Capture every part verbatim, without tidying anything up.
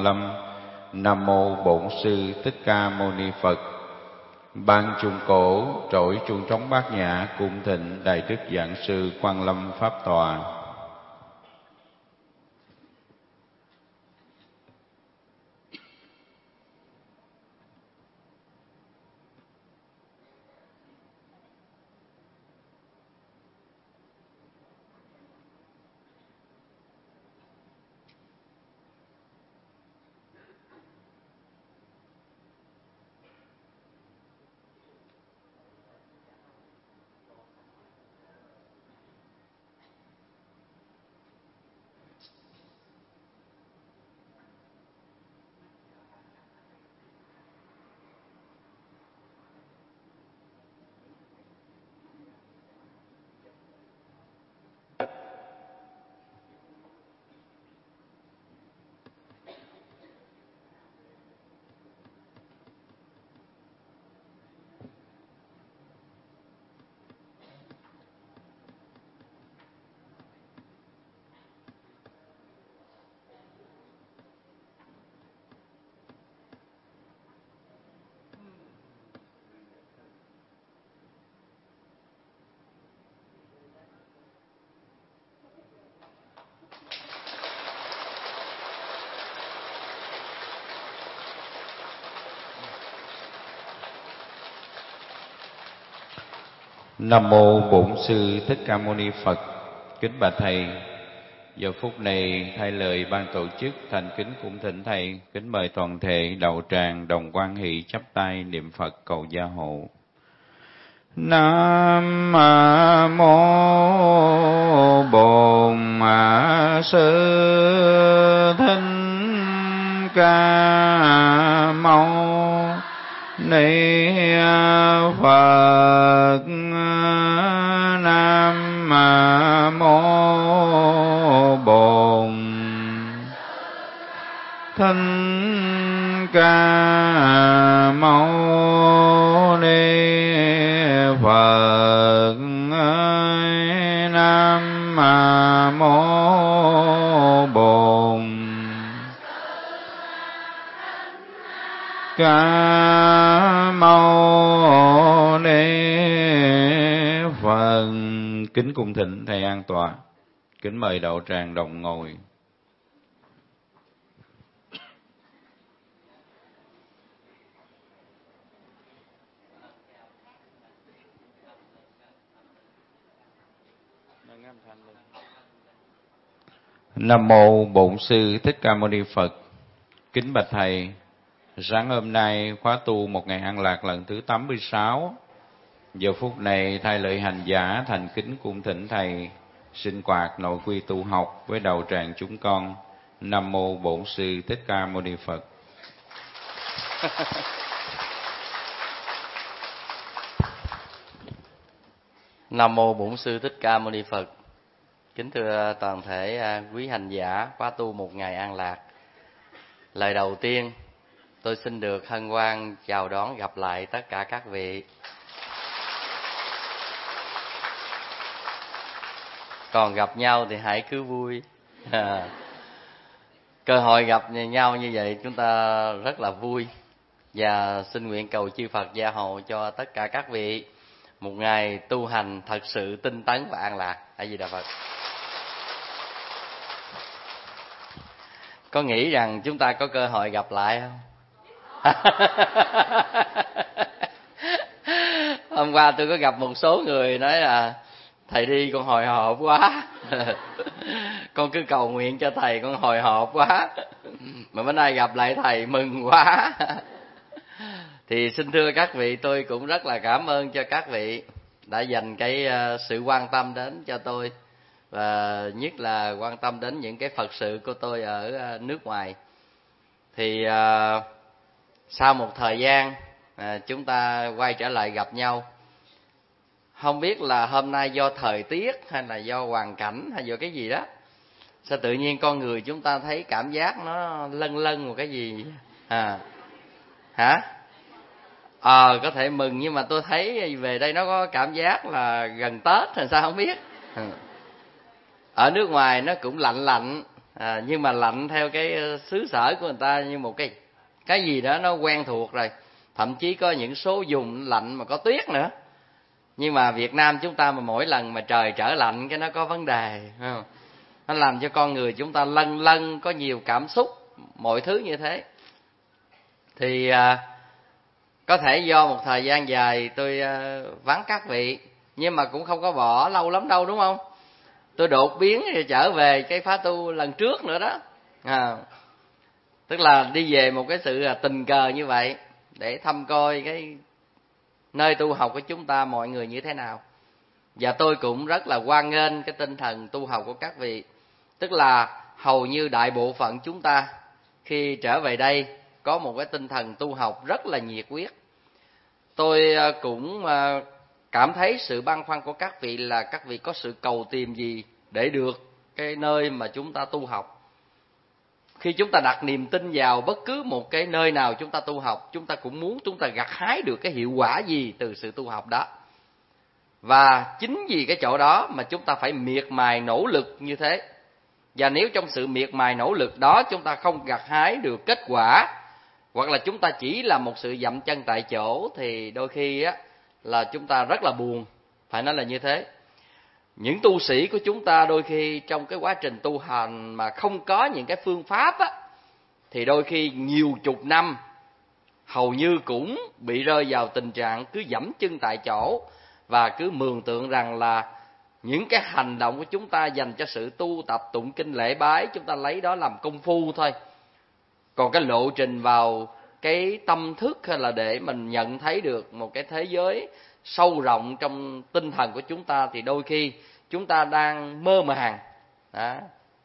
lâm. Nam mô Bổn Sư Thích Ca Mâu Ni Phật. Ban chuông cổ trỗi chuông trống bát nhã, cung thịnh Đại Đức Giảng Sư Quan Lâm Pháp Tọa. Nam mô Bổn Sư Thích Ca Mâu Ni Phật. Kính bạch thầy, giờ phút này thay lời ban tổ chức thành kính cung thỉnh thầy, kính mời toàn thể đạo tràng đồng quan hỷ chắp tay niệm Phật cầu gia hộ. Nam mô Bổn Sư Thích Ca Mâu Ni Phật. Nam mô Bổn Thích Ca Mâu Ni Phật. Nam mô Bổn Ca Mâu Ni Phật. Kính cung thỉnh thầy an tọa. Kính mời đạo tràng đồng ngồi. Nam mô Bổn Sư Thích Ca Mâu Ni Phật. Kính bạch thầy, sáng hôm nay khóa tu một ngày an lạc lần thứ tám mươi sáu. Giờ phút này thay lời hành giả thành kính cung thỉnh thầy sinh hoạt nội quy tu học với đạo tràng chúng con. Nam mô Bổn Sư Thích Ca Mâu Ni Phật. Nam mô Bổn Sư Thích Ca Mâu Ni Phật. Kính thưa toàn thể quý hành giả khóa tu một ngày an lạc. Lời đầu tiên, tôi xin được hân hoan chào đón gặp lại tất cả các vị. Còn gặp nhau thì hãy cứ vui. À, cơ hội gặp nhau như vậy chúng ta rất là vui. Và xin nguyện cầu chư Phật gia hộ cho tất cả các vị một ngày tu hành thật sự tinh tấn và an lạc. A Di Đà Phật. Có nghĩ rằng chúng ta có cơ hội gặp lại không? Hôm qua tôi có gặp một số người nói là thầy đi con hồi hộp quá. Con cứ cầu nguyện cho thầy, con hồi hộp quá. Mà bữa nay gặp lại thầy mừng quá. Thì xin thưa các vị, tôi cũng rất là cảm ơn cho các vị đã dành cái sự quan tâm đến cho tôi, và nhất là quan tâm đến những cái Phật sự của tôi ở nước ngoài. Thì uh, sau một thời gian uh, chúng ta quay trở lại gặp nhau. Không biết là hôm nay do thời tiết hay là do hoàn cảnh hay do cái gì đó, sao tự nhiên con người chúng ta thấy cảm giác nó lân lân một cái gì à hả ờ à, có thể mừng, nhưng mà tôi thấy về đây nó có cảm giác là gần Tết hay sao không biết. Ở nước ngoài nó cũng lạnh lạnh, à, nhưng mà lạnh theo cái xứ sở của người ta như một cái cái gì đó nó quen thuộc rồi. Thậm chí có những số vùng lạnh mà có tuyết nữa. Nhưng mà Việt Nam chúng ta mà mỗi lần mà trời trở lạnh cái nó có vấn đề, không? Nó làm cho con người chúng ta lân lân có nhiều cảm xúc, mọi thứ như thế. Thì à, có thể do một thời gian dài tôi à, vắng các vị, nhưng mà cũng không có bỏ lâu lắm đâu, đúng không? Tôi đột biến rồi trở về cái khóa tu lần trước nữa đó. À, tức là đi về một cái sự tình cờ như vậy để thăm coi cái nơi tu học của chúng ta mọi người như thế nào. Và tôi cũng rất là hoan nghênh cái tinh thần tu học của các vị. Tức là hầu như đại bộ phận chúng ta khi trở về đây có một cái tinh thần tu học rất là nhiệt huyết. Tôi cũng cảm thấy sự băn khoăn của các vị là các vị có sự cầu tìm gì để được cái nơi mà chúng ta tu học. Khi chúng ta đặt niềm tin vào bất cứ một cái nơi nào chúng ta tu học, chúng ta cũng muốn chúng ta gặt hái được cái hiệu quả gì từ sự tu học đó. Và chính vì cái chỗ đó mà chúng ta phải miệt mài nỗ lực như thế. Và nếu trong sự miệt mài nỗ lực đó chúng ta không gặt hái được kết quả, hoặc là chúng ta chỉ là một sự dậm chân tại chỗ, thì đôi khi á là chúng ta rất là buồn, phải nói là như thế. Những tu sĩ của chúng ta đôi khi trong cái quá trình tu hành mà không có những cái phương pháp á, thì đôi khi nhiều chục năm hầu như cũng bị rơi vào tình trạng cứ dẫm chân tại chỗ, và cứ mường tượng rằng là những cái hành động của chúng ta dành cho sự tu tập tụng kinh lễ bái, chúng ta lấy đó làm công phu thôi. Còn cái lộ trình vào cái tâm thức, hay là để mình nhận thấy được một cái thế giới sâu rộng trong tinh thần của chúng ta, thì đôi khi chúng ta đang mơ màng đó.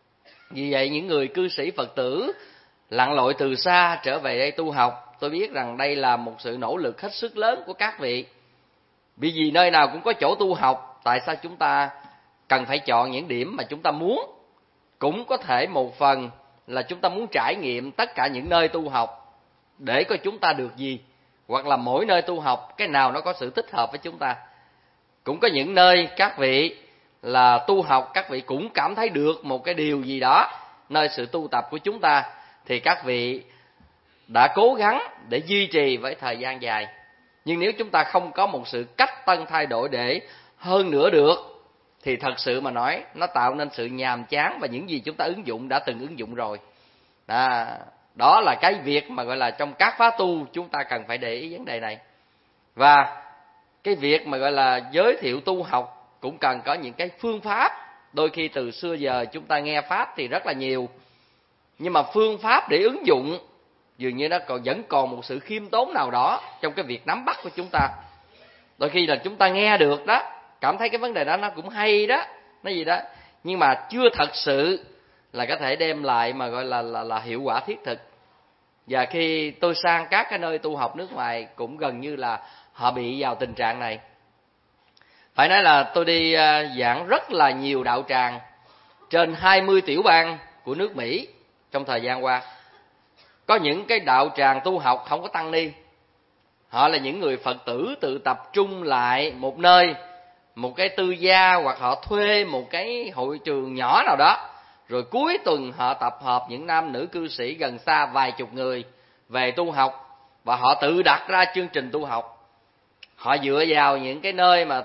Vì vậy những người cư sĩ Phật tử lặn lội từ xa trở về đây tu học, tôi biết rằng đây là một sự nỗ lực hết sức lớn của các vị. Vì vì nơi nào cũng có chỗ tu học, tại sao chúng ta cần phải chọn những điểm mà chúng ta muốn? Cũng có thể một phần là chúng ta muốn trải nghiệm tất cả những nơi tu học để coi chúng ta được gì, hoặc là mỗi nơi tu học cái nào nó có sự thích hợp với chúng ta. Cũng có những nơi các vị là tu học, các vị cũng cảm thấy được một cái điều gì đó nơi sự tu tập của chúng ta, thì các vị đã cố gắng để duy trì với thời gian dài. Nhưng nếu chúng ta không có một sự cách tân thay đổi để hơn nữa được, thì thật sự mà nói nó tạo nên sự nhàm chán, và những gì chúng ta ứng dụng đã từng ứng dụng rồi. Đó, đó là cái việc mà gọi là trong các khóa tu chúng ta cần phải để ý vấn đề này. Và cái việc mà gọi là giới thiệu tu học cũng cần có những cái phương pháp. Đôi khi từ xưa giờ chúng ta nghe pháp thì rất là nhiều, nhưng mà phương pháp để ứng dụng dường như nó còn vẫn còn một sự khiêm tốn nào đó trong cái việc nắm bắt của chúng ta. Đôi khi là chúng ta nghe được đó, cảm thấy cái vấn đề đó nó cũng hay đó, nó gì đó, nhưng mà chưa thật sự là có thể đem lại mà gọi là là, là hiệu quả thiết thực. Và khi tôi sang các cái nơi tu học nước ngoài cũng gần như là họ bị vào tình trạng này. Phải nói là tôi đi giảng rất là nhiều đạo tràng trên hai mươi tiểu bang của nước Mỹ trong thời gian qua. Có những cái đạo tràng tu học không có tăng ni, họ là những người Phật tử tự tập trung lại một nơi, một cái tư gia, hoặc họ thuê một cái hội trường nhỏ nào đó, rồi cuối tuần họ tập hợp những nam nữ cư sĩ gần xa vài chục người về tu học, và họ tự đặt ra chương trình tu học. Họ dựa vào những cái nơi mà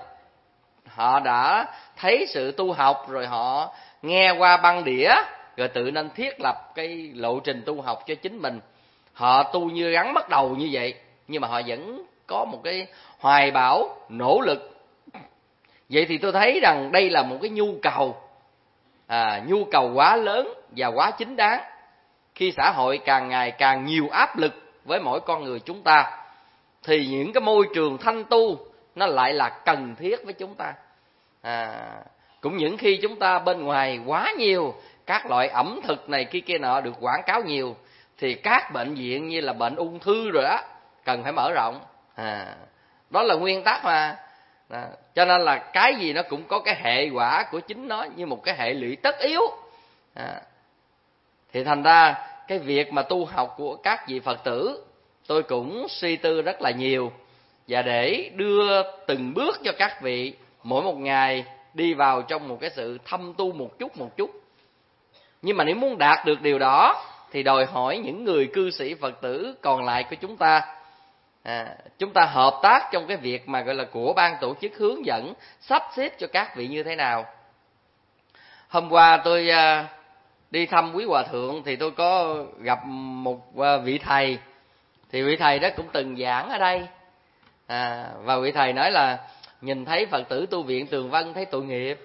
họ đã thấy sự tu học, rồi họ nghe qua băng đĩa, rồi tự nên thiết lập cái lộ trình tu học cho chính mình. Họ tu như rắn bắt đầu như vậy, nhưng mà họ vẫn có một cái hoài bão, nỗ lực. Vậy thì tôi thấy rằng đây là một cái nhu cầu, à, nhu cầu quá lớn và quá chính đáng. Khi xã hội càng ngày càng nhiều áp lực với mỗi con người chúng ta, thì những cái môi trường thanh tu nó lại là cần thiết với chúng ta. À, cũng những khi chúng ta bên ngoài quá nhiều các loại ẩm thực này kia kia nọ được quảng cáo nhiều, thì các bệnh viện như là bệnh ung thư rồi đó cần phải mở rộng. À, đó là nguyên tắc mà. À, cho nên là cái gì nó cũng có cái hệ quả của chính nó, như một cái hệ lụy tất yếu. À, thì thành ra cái việc mà tu học của các vị Phật tử tôi cũng suy tư rất là nhiều, và để đưa từng bước cho các vị mỗi một ngày đi vào trong một cái sự thâm tu một chút một chút. Nhưng mà nếu muốn đạt được điều đó thì đòi hỏi những người cư sĩ Phật tử còn lại của chúng ta, à, chúng ta hợp tác trong cái việc mà gọi là của ban tổ chức hướng dẫn, sắp xếp cho các vị như thế nào. Hôm qua tôi à, đi thăm quý hòa thượng thì tôi có gặp một à, vị thầy. Thì vị thầy đó cũng từng giảng ở đây, à, và vị thầy nói là nhìn thấy Phật tử tu viện Tường Vân thấy tội nghiệp.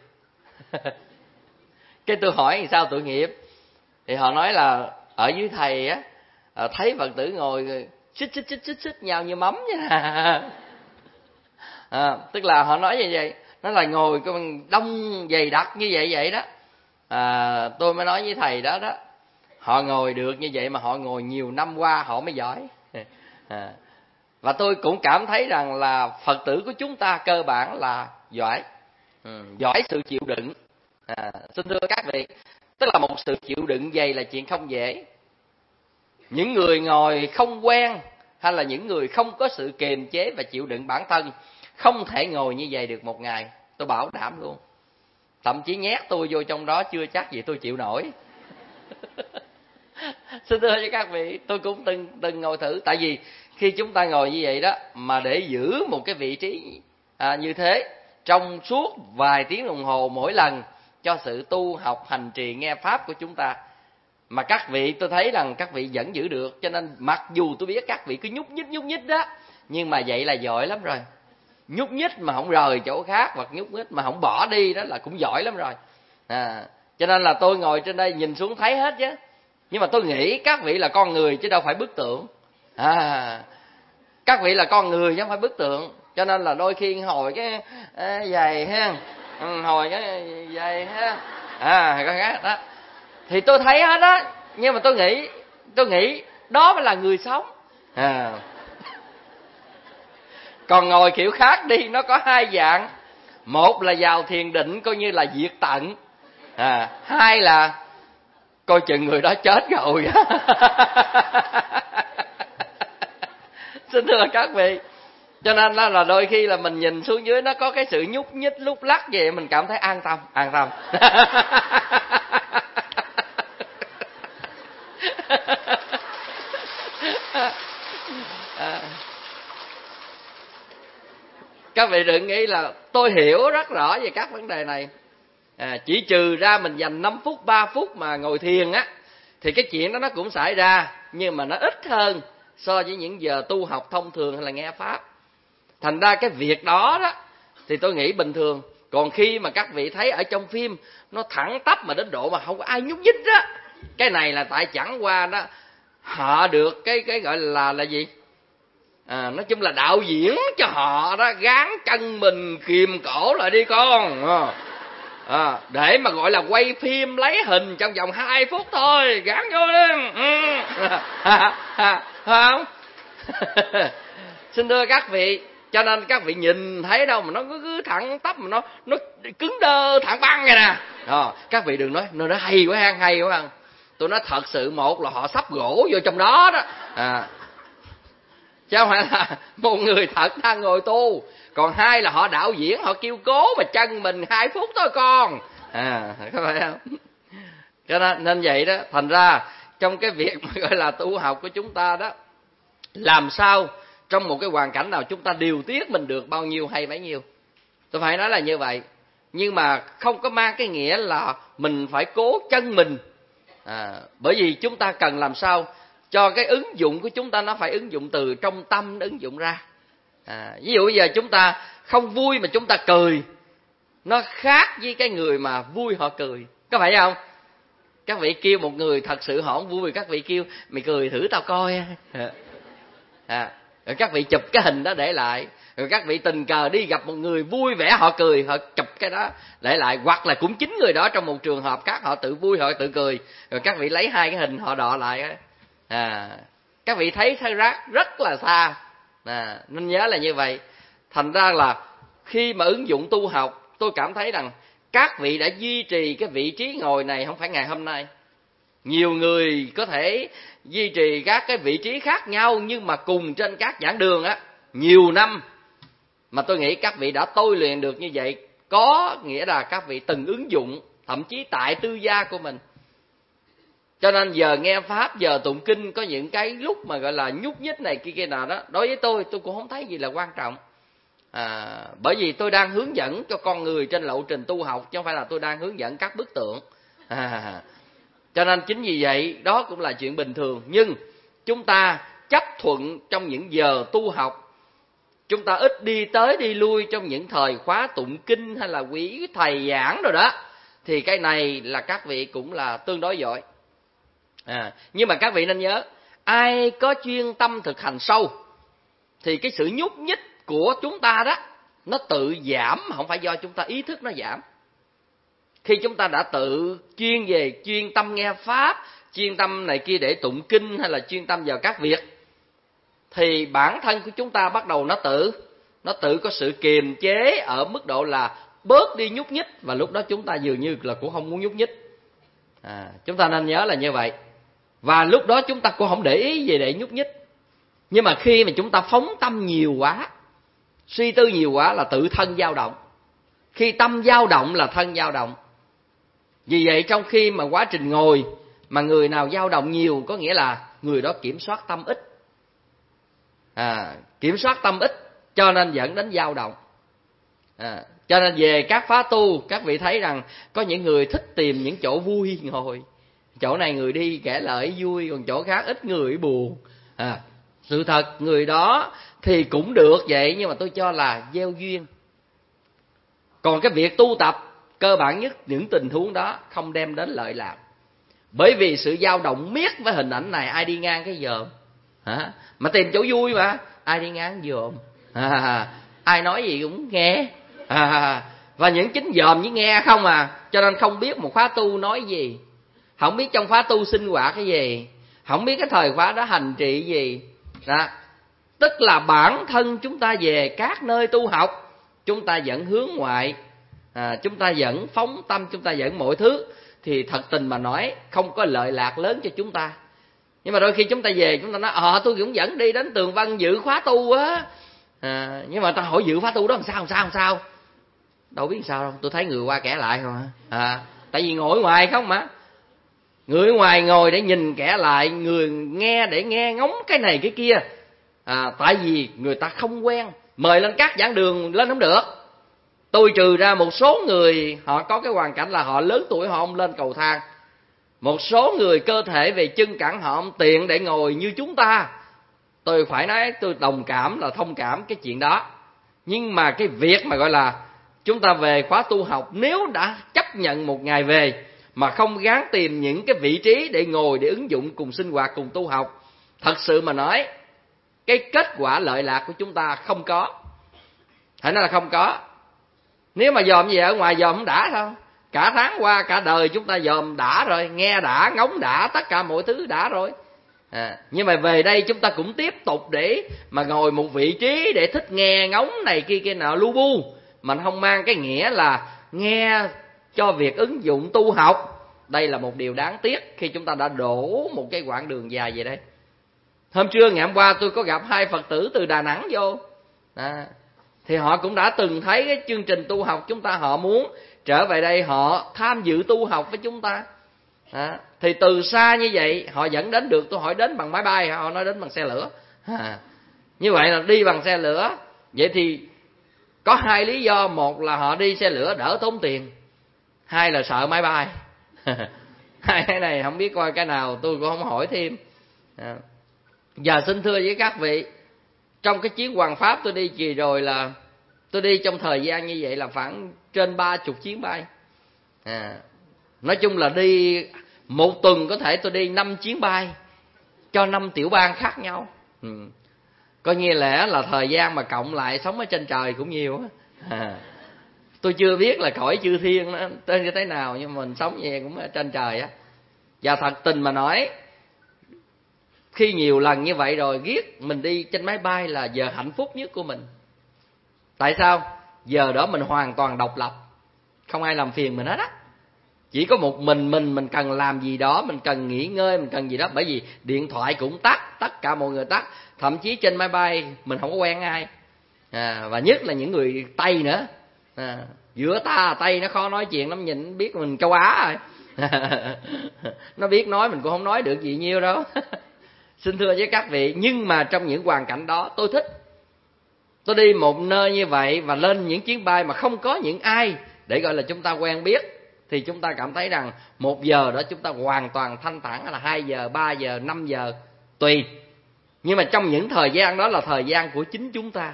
Cái tôi hỏi sao tội nghiệp, thì họ nói là ở dưới thầy á, thấy Phật tử ngồi xích xích xích xích xích nhau như mắm vậy nè. À, tức là họ nói như vậy, nó là ngồi đông dày đặc như vậy vậy đó. À, tôi mới nói với thầy đó đó, họ ngồi được như vậy mà họ ngồi nhiều năm qua họ mới giỏi. À, và tôi cũng cảm thấy rằng là Phật tử của chúng ta cơ bản là giỏi, ừ, giỏi sự chịu đựng. À, xin thưa các vị, tức là một sự chịu đựng dày là chuyện không dễ. Những người ngồi không quen hay là những người không có sự kiềm chế và chịu đựng bản thân không thể ngồi như vậy được một ngày, tôi bảo đảm luôn. Thậm chí nhét tôi vô trong đó chưa chắc gì tôi chịu nổi. Xin thưa với các vị, tôi cũng từng từng ngồi thử. Tại vì khi chúng ta ngồi như vậy đó, mà để giữ một cái vị trí à, như thế trong suốt vài tiếng đồng hồ mỗi lần cho sự tu học hành trì nghe pháp của chúng ta, mà các vị tôi thấy rằng các vị vẫn giữ được. Cho nên mặc dù tôi biết các vị cứ nhúc nhích nhúc nhích đó, nhưng mà vậy là giỏi lắm rồi. Nhúc nhích mà không rời chỗ khác, hoặc nhúc nhích mà không bỏ đi, đó là cũng giỏi lắm rồi. À, cho nên là tôi ngồi trên đây nhìn xuống thấy hết chứ. Nhưng mà tôi nghĩ các vị là con người chứ đâu phải bức tượng. À, các vị là con người chứ không phải bức tượng. Cho nên là đôi khi hồi cái à, giày ha, ừ, hồi cái giày ha, à cái cái đó thì tôi thấy hết đó. Nhưng mà tôi nghĩ tôi nghĩ đó mới là người sống. À, còn ngồi kiểu khác đi, nó có hai dạng. Một là vào thiền định coi như là diệt tận, à, hai là coi chừng người đó chết rồi. Xin thưa các vị, cho nên là, là đôi khi là mình nhìn xuống dưới nó có cái sự nhúc nhích lúc lắc vậy, mình cảm thấy an tâm, an tâm. À, các vị đừng nghĩ là tôi hiểu rất rõ về các vấn đề này. À, chỉ trừ ra mình dành năm phút, ba phút mà ngồi thiền á, thì cái chuyện đó nó cũng xảy ra, nhưng mà nó ít hơn so với những giờ tu học thông thường hay là nghe pháp. Thành ra cái việc đó đó thì tôi nghĩ bình thường. Còn khi mà các vị thấy ở trong phim nó thẳng tắp mà đến độ mà không có ai nhúc nhích đó, cái này là tại chẳng qua đó họ được cái cái gọi là là gì? À, nói chung là đạo diễn cho họ đó gán chân mình kìm cổ lại đi con. À, à, để mà gọi là quay phim lấy hình trong vòng hai phút thôi, gán vô đi. Ừ. À, à, không? Xin thưa các vị, cho nên các vị nhìn thấy đâu mà nó cứ, cứ thẳng tắp, mà nó nó cứng đơ thẳng băng vậy nè. À, các vị đừng nói nó hay quá ha, hay quá ha. Tôi nói thật sự, một là họ sắp gỗ vô trong đó đó, à, chứ không phải là một người thật đang ngồi tu. Còn hai là họ đạo diễn, họ kêu cố mà chân mình hai phút thôi con. À, có phải không? Cho nên, nên vậy đó, thành ra trong cái việc mà gọi là tu học của chúng ta đó, làm sao trong một cái hoàn cảnh nào chúng ta điều tiết mình được bao nhiêu hay bấy nhiêu. Tôi phải nói là như vậy. Nhưng mà không có mang cái nghĩa là mình phải cố chân mình. À, bởi vì chúng ta cần làm sao cho cái ứng dụng của chúng ta nó phải ứng dụng từ trong tâm, nó ứng dụng ra. À, ví dụ bây giờ chúng ta không vui mà chúng ta cười, nó khác với cái người mà vui họ cười, có phải không? Các vị kêu một người thật sự họ không vui, các vị kêu mày cười thử tao coi. À, rồi các vị chụp cái hình đó để lại. Rồi các vị tình cờ đi gặp một người vui vẻ họ cười, họ chụp cái đó để lại. Hoặc là cũng chính người đó trong một trường hợp khác họ tự vui họ tự cười, rồi các vị lấy hai cái hình họ đọ lại. À, các vị thấy thấy rác rất là xa. À, nên nhớ là như vậy. Thành ra là khi mà ứng dụng tu học, tôi cảm thấy rằng các vị đã duy trì cái vị trí ngồi này không phải ngày hôm nay. Nhiều người có thể duy trì các cái vị trí khác nhau, nhưng mà cùng trên các giảng đường á nhiều năm. Mà tôi nghĩ các vị đã tôi luyện được như vậy, có nghĩa là các vị từng ứng dụng, thậm chí tại tư gia của mình. Cho nên giờ nghe pháp, giờ tụng kinh, có những cái lúc mà gọi là nhúc nhích này kia kia nào đó, đối với tôi tôi cũng không thấy gì là quan trọng. À, bởi vì tôi đang hướng dẫn cho con người trên lộ trình tu học, chứ không phải là tôi đang hướng dẫn các bức tượng. À, cho nên chính vì vậy đó cũng là chuyện bình thường. Nhưng chúng ta chấp thuận trong những giờ tu học, chúng ta ít đi tới đi lui trong những thời khóa tụng kinh hay là quý thầy giảng rồi đó, thì cái này là các vị cũng là tương đối giỏi. À, nhưng mà các vị nên nhớ, ai có chuyên tâm thực hành sâu thì cái sự nhúc nhích của chúng ta đó nó tự giảm, không phải do chúng ta ý thức nó giảm. Khi chúng ta đã tự chuyên về chuyên tâm nghe pháp, chuyên tâm này kia để tụng kinh hay là chuyên tâm vào các việc, thì bản thân của chúng ta bắt đầu nó tự nó tự có sự kiềm chế ở mức độ là bớt đi nhúc nhích, và lúc đó chúng ta dường như là cũng không muốn nhúc nhích. À, chúng ta nên nhớ là như vậy. Và lúc đó chúng ta cũng không để ý về để nhúc nhích. Nhưng mà khi mà chúng ta phóng tâm nhiều quá, suy tư nhiều quá là tự thân dao động. Khi tâm dao động là thân dao động. Vì vậy trong khi mà quá trình ngồi mà người nào dao động nhiều, có nghĩa là người đó kiểm soát tâm ít. À, kiểm soát tâm ít cho nên dẫn đến dao động. À, cho nên về các phá tu, các vị thấy rằng có những người thích tìm những chỗ vui ngồi. Chỗ này người đi kể lợi vui, còn chỗ khác ít người buồn. À, sự thật người đó thì cũng được vậy, nhưng mà tôi cho là gieo duyên. Còn cái việc tu tập cơ bản nhất, những tình huống đó không đem đến lợi lạc. Bởi vì sự dao động miết với hình ảnh này, ai đi ngang cái dòm. Hả? Mà tìm chỗ vui mà, ai đi ngang dòm. À, ai nói gì cũng nghe. À, và những chính dòm với nghe không à. Cho nên không biết một khóa tu nói gì, không biết trong khóa tu sinh hoạt cái gì, không biết cái thời khóa đó hành trì gì đó. Tức là bản thân chúng ta về các nơi tu học, chúng ta vẫn hướng ngoại, à, chúng ta vẫn phóng tâm, chúng ta vẫn mọi thứ, thì thật tình mà nói không có lợi lạc lớn cho chúng ta. Nhưng mà đôi khi chúng ta về, chúng ta nói ờ à, tôi cũng dẫn đi đến Tường Văn dự khóa tu á, à, nhưng mà ta hỏi dự khóa tu đó làm sao làm sao làm sao đâu biết làm sao đâu, tôi thấy người qua kẻ lại không à. À, tại vì ngồi ngoài không mà, người ngoài ngồi để nhìn kẻ lại, người nghe để nghe ngóng cái này cái kia. À, tại vì người ta không quen, mời lên các giảng đường lên không được. Tôi trừ ra một số người họ có cái hoàn cảnh là họ lớn tuổi, họ không lên cầu thang. Một số người cơ thể về chân cẳng họ không tiện để ngồi như chúng ta, tôi phải nói tôi đồng cảm là thông cảm cái chuyện đó. Nhưng mà cái việc mà gọi là chúng ta về khóa tu học, nếu đã chấp nhận một ngày về mà không gắng tìm những cái vị trí để ngồi, để ứng dụng cùng sinh hoạt, cùng tu học, thật sự mà nói cái kết quả lợi lạc của chúng ta không có. Phải nói là không có. Nếu mà dòm gì ở ngoài dòm không đã sao? Cả tháng qua, cả đời chúng ta dòm đã rồi, nghe đã, ngóng đã, tất cả mọi thứ đã rồi. À, nhưng mà về đây chúng ta cũng tiếp tục để mà ngồi một vị trí để thích nghe ngóng này kia kia nào lu bu, mình không mang cái nghĩa là nghe cho việc ứng dụng tu học. Đây là một điều đáng tiếc khi chúng ta đã đổ một cái quãng đường dài về đây. Hôm trưa ngày hôm qua tôi có gặp hai Phật tử từ Đà Nẵng vô, à, thì họ cũng đã từng thấy cái chương trình tu học chúng ta, họ muốn trở về đây họ tham dự tu học với chúng ta. À, thì từ xa như vậy họ dẫn đến được. Tôi hỏi đến bằng máy bay, họ nói đến bằng xe lửa. À, như vậy là đi bằng xe lửa. Vậy thì có hai lý do: một là họ đi xe lửa đỡ tốn tiền, hai là sợ máy bay. Hai cái này không biết coi cái nào, tôi cũng không hỏi thêm. À, giờ xin thưa với các vị, trong cái chuyến Hoàng Pháp tôi đi kỳ rồi là tôi đi trong thời gian như vậy là khoảng trên ba chục chuyến bay. À, nói chung là đi một tuần có thể tôi đi năm chuyến bay cho năm tiểu bang khác nhau. Ừ. Coi như lẽ là thời gian mà cộng lại sống ở trên trời cũng nhiều. À, tôi chưa biết là cõi chư thiên nó tên như thế nào, nhưng mà mình sống về cũng ở trên trời á. Và thật tình mà nói, khi nhiều lần như vậy rồi, ghét mình đi trên máy bay là giờ hạnh phúc nhất của mình. Tại sao? Giờ đó mình hoàn toàn độc lập, không ai làm phiền mình hết á. Chỉ có một mình mình, mình cần làm gì đó, mình cần nghỉ ngơi, mình cần gì đó. Bởi vì điện thoại cũng tắt, tất cả mọi người tắt. Thậm chí trên máy bay mình không có quen ai. À, và nhất là những người Tây nữa. À, giữa ta Tây nó khó nói chuyện lắm, nhìn biết mình châu Á rồi. Nó biết nói mình cũng không nói được gì nhiêu đâu. Xin thưa với các vị, nhưng mà trong những hoàn cảnh đó tôi thích. Tôi đi một nơi như vậy và lên những chuyến bay mà không có những ai để gọi là chúng ta quen biết, thì chúng ta cảm thấy rằng một giờ đó chúng ta hoàn toàn thanh thản, hay là hai giờ, ba giờ, năm giờ, tùy. Nhưng mà trong những thời gian đó là thời gian của chính chúng ta.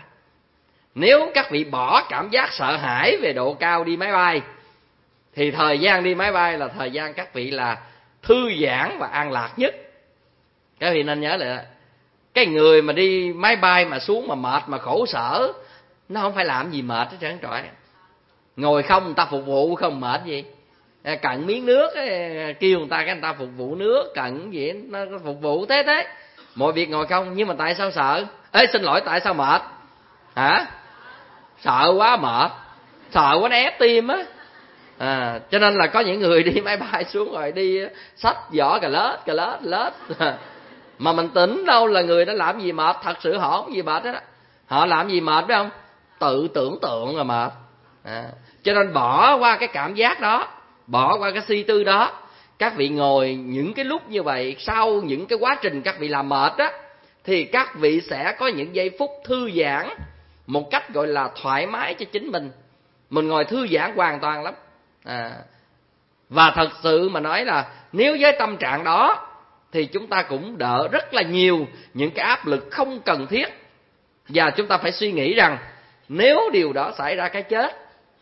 Nếu các vị bỏ cảm giác sợ hãi về độ cao đi máy bay, thì thời gian đi máy bay là thời gian các vị là thư giãn và an lạc nhất. Các vị nên nhớ lại, cái người mà đi máy bay mà xuống mà mệt mà khổ sở, nó không phải làm gì mệt hết trơn trọi. Ngồi không người ta phục vụ không mệt gì. Cần miếng nước kêu người ta cái người ta phục vụ nước, cần gì nó phục vụ thế thế. Mọi việc ngồi không, nhưng mà tại sao sợ? Ê xin lỗi, tại sao mệt? Hả? Sợ quá mệt, sợ quá nó ép tim á. À, cho nên là có những người đi máy bay xuống rồi đi xách giỏ cà lết cà lết lết mà mình tỉnh đâu là người đó làm gì mệt. Thật sự họ không gì mệt hết á. Họ làm gì mệt biết không? Tự tưởng tượng là mệt. À, cho nên bỏ qua cái cảm giác đó, bỏ qua cái suy tư đó. Các vị ngồi những cái lúc như vậy, sau những cái quá trình các vị làm mệt á, thì các vị sẽ có những giây phút thư giãn một cách gọi là thoải mái cho chính mình. Mình ngồi thư giãn hoàn toàn lắm. À, và thật sự mà nói là nếu với tâm trạng đó thì chúng ta cũng đỡ rất là nhiều những cái áp lực không cần thiết. Và chúng ta phải suy nghĩ rằng nếu điều đó xảy ra cái chết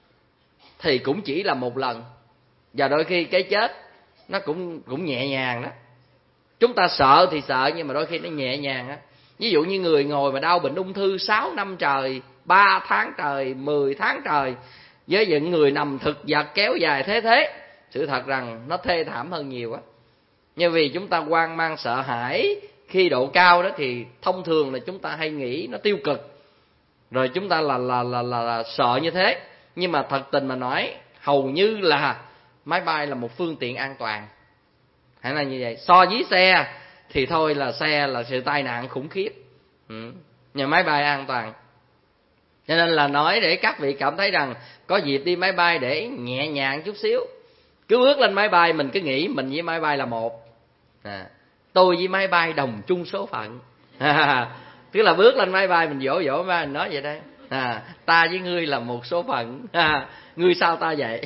thì cũng chỉ là một lần. Và đôi khi cái chết nó cũng cũng nhẹ nhàng đó. Chúng ta sợ thì sợ, nhưng mà đôi khi nó nhẹ nhàng á. Ví dụ như người ngồi mà đau bệnh ung thư sáu năm trời, ba tháng trời, mười tháng trời, với những người nằm thực vật kéo dài thế thế, sự thật rằng nó thê thảm hơn nhiều á. Nhưng vì chúng ta hoang mang sợ hãi khi độ cao đó, thì thông thường là chúng ta hay nghĩ nó tiêu cực, rồi chúng ta là là là là, là sợ như thế. Nhưng mà thật tình mà nói, hầu như là máy bay là một phương tiện an toàn. Hay là như vậy. So với xe thì thôi là xe là sự tai nạn khủng khiếp. Ừ. Nhưng máy bay an toàn. Cho nên là nói để các vị cảm thấy rằng có dịp đi máy bay để nhẹ nhàng chút xíu. Cứ bước lên máy bay mình cứ nghĩ mình với máy bay là một. À, tôi với máy bay đồng chung số phận. À, tức là bước lên máy bay mình dỗ dỗ máy mình nói vậy đây. À, ta với ngươi là một số phận. À, ngươi sao ta vậy?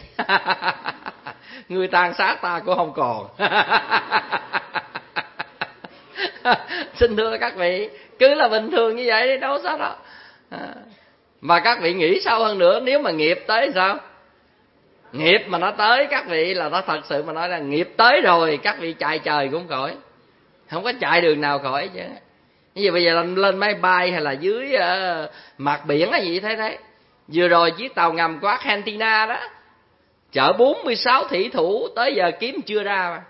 Ngươi tàn sát ta cũng không còn. Xin thưa các vị, cứ là bình thường như vậy đi, đâu sao đâu. À, mà các vị nghĩ sâu hơn nữa, nếu mà nghiệp tới sao? Nghiệp mà nó tới các vị là nó thật sự mà nói là nghiệp tới rồi, các vị chạy trời cũng khỏi, không có chạy đường nào khỏi chứ. Như vậy bây giờ lên, lên máy bay hay là dưới uh, mặt biển hay gì thế thế. Vừa rồi chiếc tàu ngầm của Argentina đó chở bốn mươi sáu thủy thủ tới giờ kiếm chưa ra mà.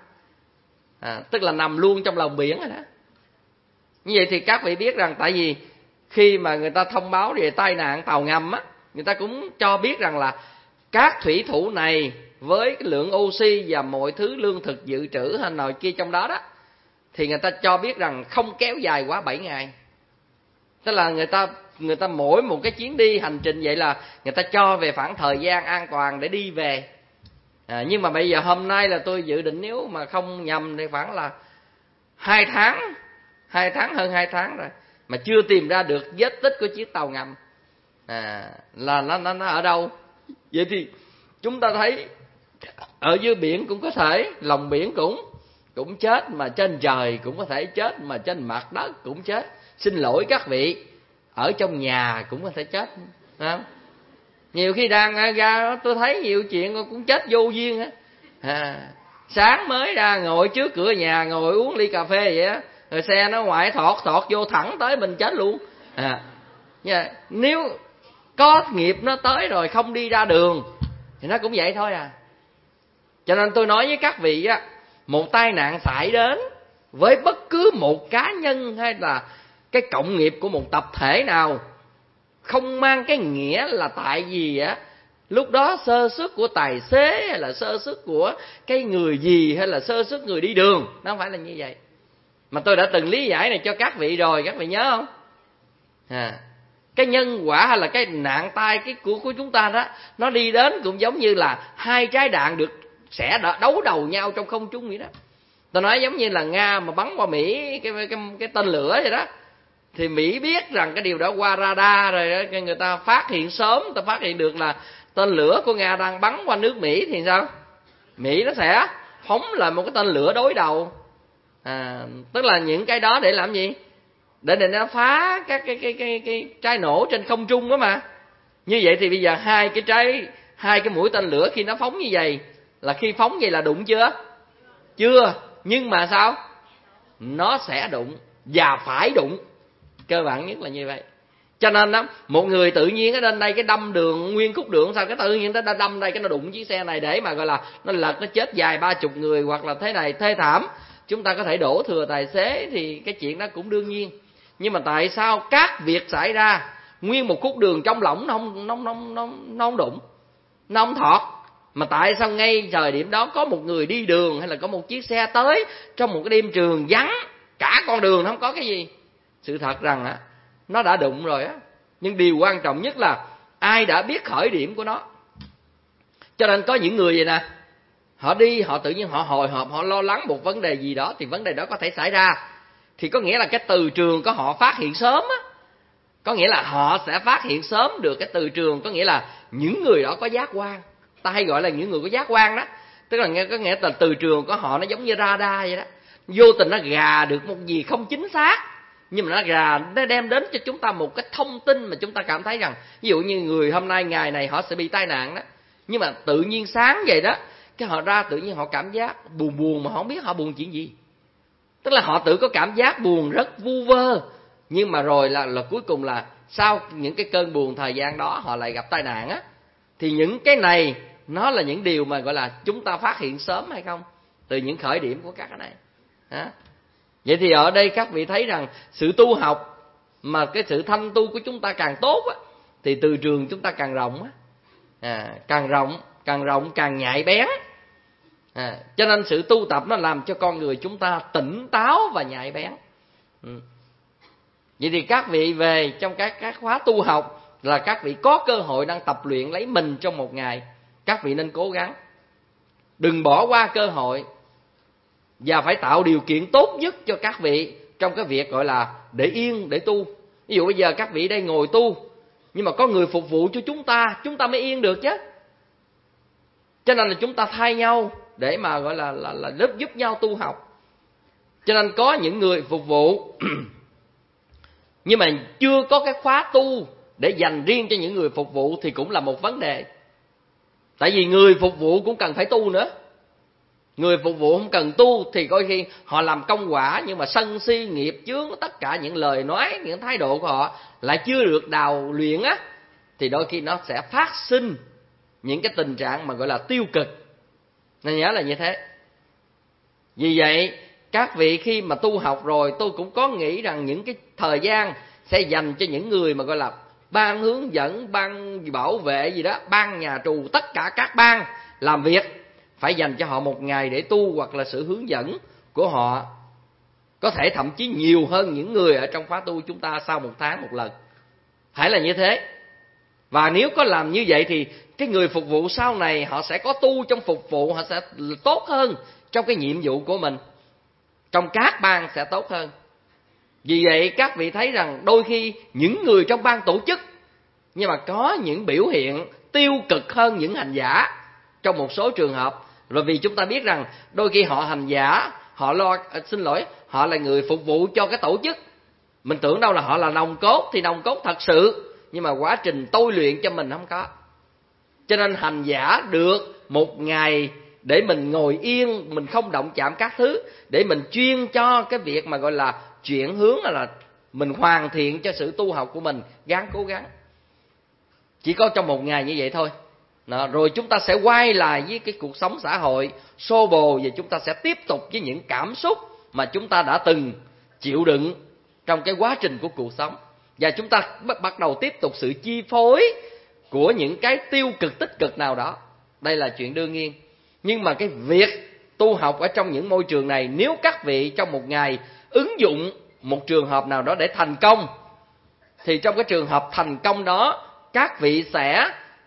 À, tức là nằm luôn trong lòng biển rồi đó. Như vậy thì các vị biết rằng, tại vì khi mà người ta thông báo về tai nạn tàu ngầm á, người ta cũng cho biết rằng là các thủy thủ này với cái lượng oxy và mọi thứ lương thực dự trữ hay nào kia trong đó đó, thì người ta cho biết rằng không kéo dài quá bảy ngày. Tức là người ta người ta mỗi một cái chuyến đi hành trình vậy là người ta cho về khoảng thời gian an toàn để đi về. À, nhưng mà bây giờ hôm nay là tôi dự định nếu mà không nhầm thì khoảng là hai tháng, hai tháng hơn hai tháng rồi mà chưa tìm ra được vết tích của chiếc tàu ngầm. À, là nó nó nó ở đâu? Vậy thì chúng ta thấy ở dưới biển cũng có thể, lòng biển cũng cũng chết, mà trên trời cũng có thể chết, mà trên mặt đất cũng chết. Xin lỗi các vị, ở trong nhà cũng có thể chết. À, nhiều khi đang ra tôi thấy nhiều chuyện cũng chết vô duyên á. À, sáng mới ra ngồi trước cửa nhà ngồi uống ly cà phê vậy á, rồi xe nó ngoại thọt thọt vô thẳng tới mình chết luôn. À, yeah. Nếu có nghiệp nó tới rồi không đi ra đường thì nó cũng vậy thôi à. Cho nên tôi nói với các vị á, một tai nạn xảy đến với bất cứ một cá nhân hay là cái cộng nghiệp của một tập thể nào không mang cái nghĩa là tại vì á lúc đó sơ suất của tài xế hay là sơ suất của cái người gì hay là sơ suất người đi đường. Nó không phải là như vậy. Mà tôi đã từng lý giải này cho các vị rồi, các vị nhớ không? À, cái nhân quả hay là cái nạn tai cái của của chúng ta đó, nó đi đến cũng giống như là hai trái đạn được sẽ đấu đầu nhau trong không trung vậy đó. Tôi nói giống như là Nga mà bắn qua Mỹ cái, cái, cái tên lửa vậy đó, thì Mỹ biết rằng cái điều đó qua radar rồi đó, người ta phát hiện sớm, người ta phát hiện được là tên lửa của Nga đang bắn qua nước Mỹ thì sao? Mỹ nó sẽ phóng lại một cái tên lửa đối đầu. À, tức là những cái đó để làm gì? Để để nó phá các cái cái cái cái trái nổ trên không trung đó mà. Như vậy thì bây giờ hai cái trái hai cái mũi tên lửa khi nó phóng như vậy là khi phóng vậy là đụng chưa? Chưa, nhưng mà sao? Nó sẽ đụng và phải đụng. Cơ bản nhất là như vậy. Cho nên đó, một người tự nhiên ở trên đây cái đâm đường nguyên khúc đường sao cái tự nhiên nó đâm đây cái nó đụng chiếc xe này để mà gọi là nó lật nó chết vài ba chục người hoặc là thế này thê thảm, chúng ta có thể đổ thừa tài xế thì cái chuyện đó cũng đương nhiên. Nhưng mà tại sao các việc xảy ra nguyên một khúc đường trong lỏng nó không nó nó nó nó không đụng, nó không thọt, mà tại sao ngay thời điểm đó có một người đi đường hay là có một chiếc xe tới trong một cái đêm trường vắng cả con đường nó không có cái gì? Sự thật rằng á nó đã đụng rồi á, nhưng điều quan trọng nhất là ai đã biết khởi điểm của nó. Cho nên có những người vậy nè, họ đi họ tự nhiên họ hồi hộp, họ lo lắng một vấn đề gì đó thì vấn đề đó có thể xảy ra, thì có nghĩa là cái từ trường của họ phát hiện sớm á, có nghĩa là họ sẽ phát hiện sớm được cái từ trường, có nghĩa là những người đó có giác quan, ta hay gọi là những người có giác quan đó, tức là có nghĩa là từ trường của họ nó giống như radar vậy đó, vô tình nó gà được một gì không chính xác, nhưng mà nó gà nó đem đến cho chúng ta một cái thông tin mà chúng ta cảm thấy rằng ví dụ như người hôm nay ngày này họ sẽ bị tai nạn đó, nhưng mà tự nhiên sáng vậy đó cái họ ra tự nhiên họ cảm giác buồn buồn mà họ không biết họ buồn chuyện gì, tức là họ tự có cảm giác buồn rất vu vơ, nhưng mà rồi là là cuối cùng là sau những cái cơn buồn thời gian đó họ lại gặp tai nạn á, thì những cái này nó là những điều mà gọi là chúng ta phát hiện sớm hay không từ những khởi điểm của các cái này đó. Vậy thì ở đây các vị thấy rằng sự tu học mà cái sự thanh tu của chúng ta càng tốt á, thì từ trường chúng ta càng rộng á, à, càng rộng càng rộng càng nhạy bén, à, cho nên sự tu tập nó làm cho con người chúng ta tỉnh táo và nhạy bén. Ừ. Vậy thì các vị về trong các các khóa tu học là các vị có cơ hội đang tập luyện lấy mình trong một ngày, các vị nên cố gắng đừng bỏ qua cơ hội và phải tạo điều kiện tốt nhất cho các vị trong cái việc gọi là để yên để tu. Ví dụ bây giờ các vị đây ngồi tu, nhưng mà có người phục vụ cho chúng ta, chúng ta mới yên được chứ. Cho nên là chúng ta thay nhau để mà gọi là là, là giúp giúp nhau tu học. Cho nên có những người phục vụ nhưng mà chưa có cái khóa tu để dành riêng cho những người phục vụ thì cũng là một vấn đề. Tại vì người phục vụ cũng cần phải tu nữa. Người phục vụ không cần tu thì đôi khi họ làm công quả, nhưng mà sân si nghiệp chướng tất cả những lời nói, những thái độ của họ lại chưa được đào luyện á, thì đôi khi nó sẽ phát sinh những cái tình trạng mà gọi là tiêu cực. Nên nhớ là như thế. Vì vậy các vị khi mà tu học rồi, tôi cũng có nghĩ rằng những cái thời gian sẽ dành cho những người mà gọi là ban hướng dẫn, ban bảo vệ gì đó, ban nhà trù, tất cả các ban làm việc phải dành cho họ một ngày để tu, hoặc là sự hướng dẫn của họ có thể thậm chí nhiều hơn những người ở trong khóa tu chúng ta sau một tháng một lần. Phải là như thế. Và nếu có làm như vậy thì cái người phục vụ sau này họ sẽ có tu trong phục vụ, họ sẽ tốt hơn trong cái nhiệm vụ của mình, trong các ban sẽ tốt hơn. Vì vậy các vị thấy rằng đôi khi những người trong ban tổ chức nhưng mà có những biểu hiện tiêu cực hơn những hành giả trong một số trường hợp. Rồi vì chúng ta biết rằng đôi khi họ hành giả, họ lo, xin lỗi, họ là người phục vụ cho cái tổ chức. Mình tưởng đâu là họ là nòng cốt, thì nòng cốt thật sự, nhưng mà quá trình tôi luyện cho mình không có. Cho nên hành giả được một ngày để mình ngồi yên, mình không động chạm các thứ, để mình chuyên cho cái việc mà gọi là chuyển hướng, là mình hoàn thiện cho sự tu học của mình, gắng cố gắng. Chỉ có trong một ngày như vậy thôi. Đó, rồi chúng ta sẽ quay lại với cái cuộc sống xã hội xô bồ, và chúng ta sẽ tiếp tục với những cảm xúc mà chúng ta đã từng chịu đựng trong cái quá trình của cuộc sống. Và chúng ta bắt đầu tiếp tục sự chi phối của những cái tiêu cực tích cực nào đó. Đây là chuyện đương nhiên. Nhưng mà cái việc tu học ở trong những môi trường này, nếu các vị trong một ngày ứng dụng một trường hợp nào đó để thành công, thì trong cái trường hợp thành công đó, các vị sẽ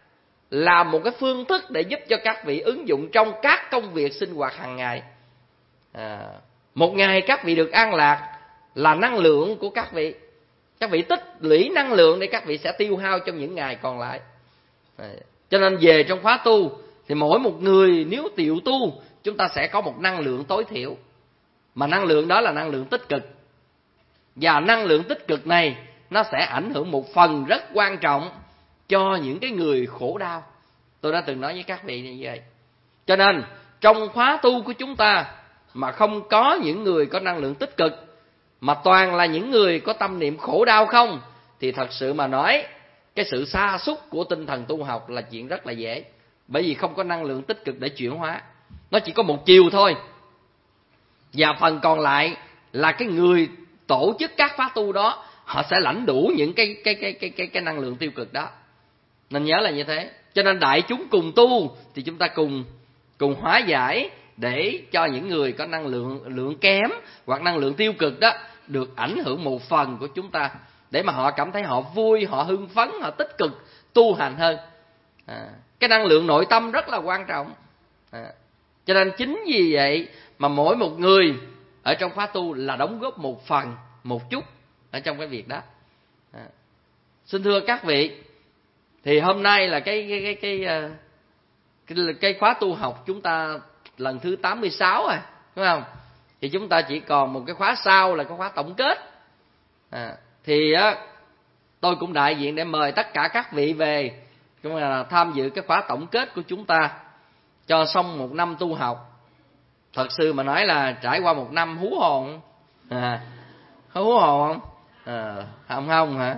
là một cái phương thức để giúp cho các vị ứng dụng trong các công việc sinh hoạt hàng ngày. À, một ngày các vị được an lạc là năng lượng của các vị. Các vị tích lũy năng lượng để các vị sẽ tiêu hao trong những ngày còn lại. À, cho nên về trong khóa tu thì mỗi một người nếu tiệu tu, chúng ta sẽ có một năng lượng tối thiểu. Mà năng lượng đó là năng lượng tích cực. Và năng lượng tích cực này nó sẽ ảnh hưởng một phần rất quan trọng cho những cái người khổ đau. Tôi đã từng nói với các vị như vậy. Cho nên trong khóa tu của chúng ta mà không có những người có năng lượng tích cực, mà toàn là những người có tâm niệm khổ đau không, thì thật sự mà nói, cái sự sa sút của tinh thần tu học là chuyện rất là dễ. Bởi vì không có năng lượng tích cực để chuyển hóa. Nó chỉ có một chiều thôi. Và phần còn lại là cái người tổ chức các khóa tu đó, họ sẽ lãnh đủ những cái cái cái cái cái cái năng lượng tiêu cực đó. Nên nhớ là như thế. Cho nên đại chúng cùng tu thì chúng ta cùng cùng hóa giải để cho những người có năng lượng lượng kém hoặc năng lượng tiêu cực đó được ảnh hưởng một phần của chúng ta, để mà họ cảm thấy họ vui, họ hưng phấn, họ tích cực tu hành hơn. À, cái năng lượng nội tâm rất là quan trọng. À, cho nên chính vì vậy mà mỗi một người ở trong khóa tu là đóng góp một phần, một chút ở trong cái việc đó. À, xin thưa các vị, thì hôm nay là cái cái cái cái cái, cái, cái khóa tu học chúng ta lần thứ tám mươi sáu rồi, đúng không? Thì chúng ta chỉ còn một cái khóa sau là cái khóa tổng kết. À, thì á, tôi cũng đại diện để mời tất cả các vị về cũng là tham dự cái khóa tổng kết của chúng ta cho xong một năm tu học. Thật sự mà nói là trải qua một năm hú hồn. À, hú hồn không? À, không không hả?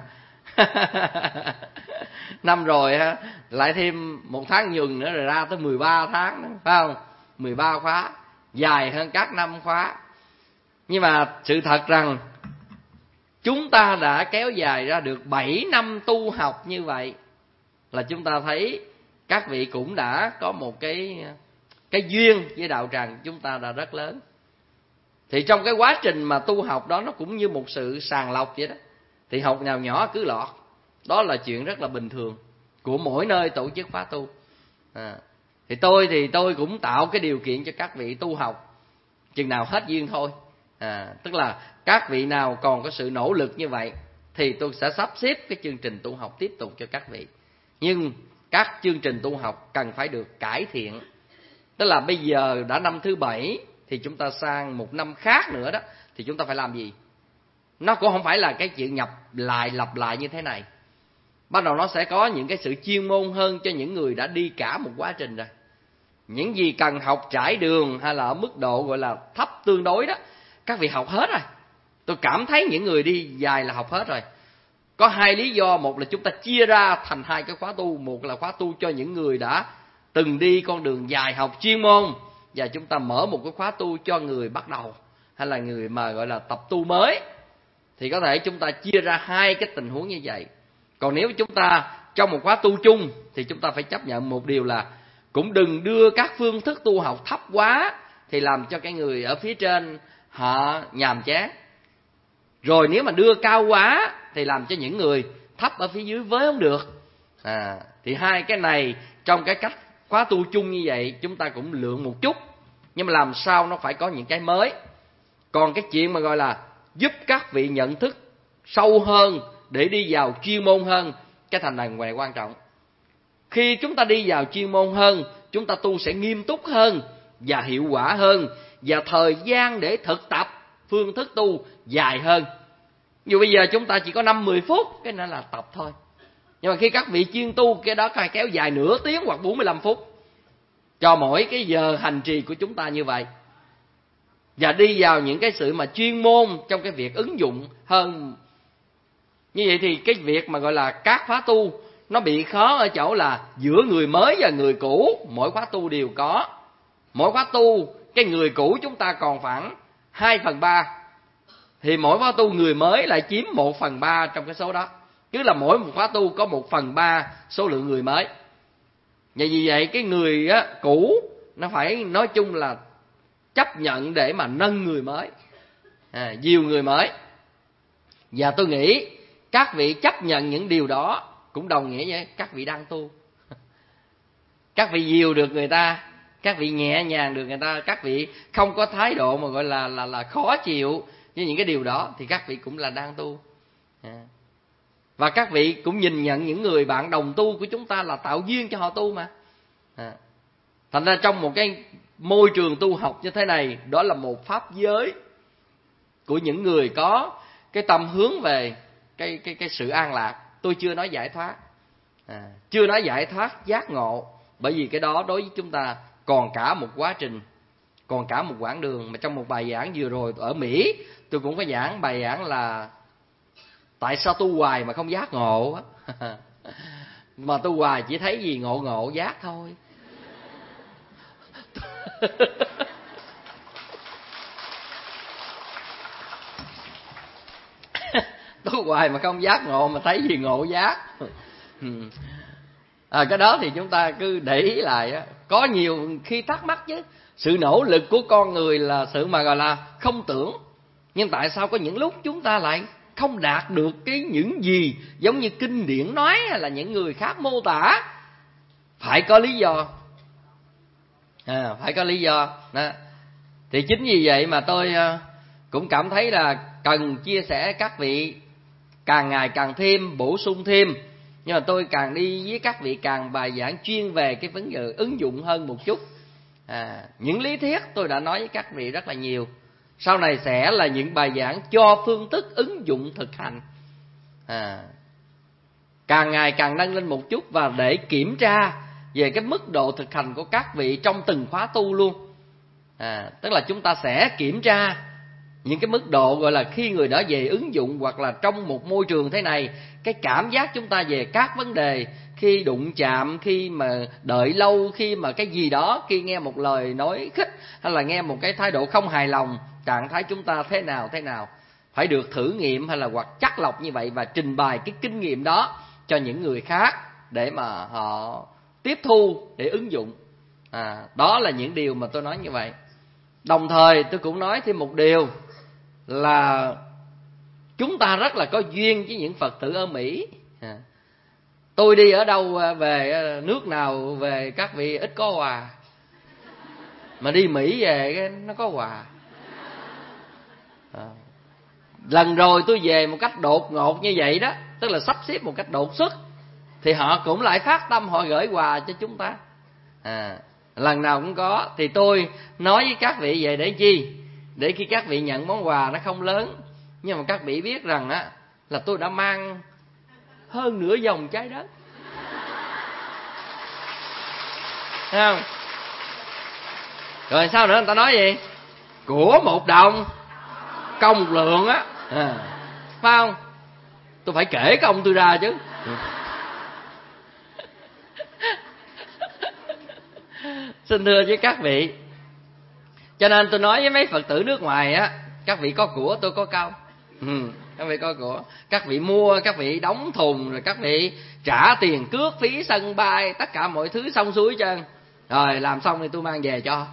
Năm rồi ha, lại thêm một tháng nhường nữa rồi ra tới mười ba tháng nữa, phải không? mười ba khóa, dài hơn các năm khóa. Nhưng mà sự thật rằng chúng ta đã kéo dài ra được bảy năm tu học như vậy, là chúng ta thấy các vị cũng đã có một cái cái duyên với đạo tràng chúng ta đã rất lớn. Thì trong cái quá trình mà tu học đó, nó cũng như một sự sàng lọc vậy đó. Thì học nào nhỏ cứ lọt, đó là chuyện rất là bình thường của mỗi nơi tổ chức khóa tu. À, thì tôi thì tôi cũng tạo cái điều kiện cho các vị tu học chừng nào hết duyên thôi. À, tức là các vị nào còn có sự nỗ lực như vậy thì tôi sẽ sắp xếp cái chương trình tu học tiếp tục cho các vị. Nhưng các chương trình tu học cần phải được cải thiện. Tức là bây giờ đã năm thứ bảy thì chúng ta sang một năm khác nữa đó, thì chúng ta phải làm gì? Nó cũng không phải là cái chuyện nhập lại lặp lại như thế này. Bắt đầu nó sẽ có những cái sự chuyên môn hơn cho những người đã đi cả một quá trình rồi. Những gì cần học trải đường hay là ở mức độ gọi là thấp tương đối đó, các vị học hết rồi. Tôi cảm thấy những người đi dài là học hết rồi. Có hai lý do. Một là chúng ta chia ra thành hai cái khóa tu. Một là khóa tu cho những người đã từng đi con đường dài học chuyên môn, và chúng ta mở một cái khóa tu cho người bắt đầu hay là người mà gọi là tập tu mới. Thì có thể chúng ta chia ra hai cái tình huống như vậy. Còn nếu chúng ta trong một khóa tu chung thì chúng ta phải chấp nhận một điều là cũng đừng đưa các phương thức tu học thấp quá, thì làm cho cái người ở phía trên họ nhàm chán. Rồi nếu mà đưa cao quá thì làm cho những người thấp ở phía dưới với không được. À, thì hai cái này trong cái cách khóa tu chung như vậy chúng ta cũng lượng một chút, nhưng mà làm sao nó phải có những cái mới. Còn cái chuyện mà gọi là giúp các vị nhận thức sâu hơn để đi vào chuyên môn hơn, cái thành phần này quan trọng. Khi chúng ta đi vào chuyên môn hơn, chúng ta tu sẽ nghiêm túc hơn và hiệu quả hơn, và thời gian để thực tập phương thức tu dài hơn. Dù bây giờ chúng ta chỉ có năm mười phút, cái đó là tập thôi. Nhưng mà khi các vị chuyên tu, cái đó phải kéo dài nửa tiếng hoặc bốn mươi lăm phút cho mỗi cái giờ hành trì của chúng ta như vậy. Và đi vào những cái sự mà chuyên môn trong cái việc ứng dụng hơn. Như vậy thì cái việc mà gọi là các khóa tu nó bị khó ở chỗ là giữa người mới và người cũ mỗi khóa tu đều có. Mỗi khóa tu cái người cũ chúng ta còn khoảng hai phần ba, thì mỗi khóa tu người mới lại chiếm một phần ba trong cái số đó. Cứ là mỗi một khóa tu có một phần ba số lượng người mới. Và vì vậy cái người á, cũ nó phải nói chung là chấp nhận để mà nâng người mới, à, nhiều người mới. Và tôi nghĩ các vị chấp nhận những điều đó cũng đồng nghĩa với các vị đang tu. các vị dìu được người ta, các vị nhẹ nhàng được người ta, các vị không có thái độ mà gọi là là là khó chịu với những cái điều đó, thì các vị cũng là đang tu. Và các vị cũng nhìn nhận những người bạn đồng tu của chúng ta là tạo duyên cho họ tu mà. Thành ra trong một cái môi trường tu học như thế này, đó là một pháp giới của những người có cái tâm hướng về cái cái cái sự an lạc. Tôi chưa nói giải thoát, à, chưa nói giải thoát giác ngộ, bởi vì cái đó đối với chúng ta còn cả một quá trình, còn cả một quãng đường. Mà trong một bài giảng vừa rồi ở Mỹ, tôi cũng có giảng bài giảng là tại sao tu hoài mà không giác ngộ mà tu hoài chỉ thấy gì ngộ ngộ giác thôi. Tu hoài mà không giác ngộ mà thấy gì ngộ giác. À, cái đó thì chúng ta cứ để ý lại á. Có nhiều khi thắc mắc chứ, sự nỗ lực của con người là sự mà gọi là không tưởng, nhưng tại sao có những lúc chúng ta lại không đạt được cái những gì giống như kinh điển nói hay là những người khác mô tả? Phải có lý do, à, phải có lý do đó. Thì chính vì vậy mà tôi cũng cảm thấy là cần chia sẻ các vị càng ngày càng thêm, bổ sung thêm. Nhưng mà tôi càng đi với các vị càng bài giảng chuyên về cái vấn đề ứng dụng hơn một chút. À, những lý thuyết tôi đã nói với các vị rất là nhiều. Sau này sẽ là những bài giảng cho phương thức ứng dụng thực hành. À, càng ngày càng nâng lên một chút, và để kiểm tra về cái mức độ thực hành của các vị trong từng khóa tu luôn. À, tức là chúng ta sẽ kiểm tra những cái mức độ gọi là khi người đó về ứng dụng, hoặc là trong một môi trường thế này, cái cảm giác chúng ta về các vấn đề, khi đụng chạm, khi mà đợi lâu, khi mà cái gì đó, khi nghe một lời nói khích, hay là nghe một cái thái độ không hài lòng, trạng thái chúng ta thế nào thế nào, phải được thử nghiệm hay là hoặc chắc lọc như vậy, và trình bày cái kinh nghiệm đó cho những người khác để mà họ tiếp thu để ứng dụng. À, đó là những điều mà tôi nói như vậy. Đồng thời tôi cũng nói thêm một điều là chúng ta rất là có duyên với những Phật tử ở Mỹ. À, tôi đi ở đâu về, nước nào về các vị ít có quà, mà đi Mỹ về nó có quà. À, lần rồi tôi về một cách đột ngột như vậy đó, tức là sắp xếp một cách đột xuất, thì họ cũng lại phát tâm họ gửi quà cho chúng ta. À, lần nào cũng có. Thì tôi nói với các vị vậy để chi? Để khi các vị nhận món quà nó không lớn, nhưng mà các vị biết rằng á là tôi đã mang hơn nửa vòng trái đất. Thấy không? Rồi sao nữa, người ta nói gì? Của một đồng công một lượng á. À, phải không? Tôi phải kể công tôi ra chứ. Xin thưa với các vị, cho nên tôi nói với mấy Phật tử nước ngoài á, các vị có của tôi có công. Ừ, các vị có của, các vị mua, các vị đóng thùng, rồi các vị trả tiền cước phí sân bay, tất cả mọi thứ xong xuôi trơn. Rồi làm xong thì tôi mang về cho.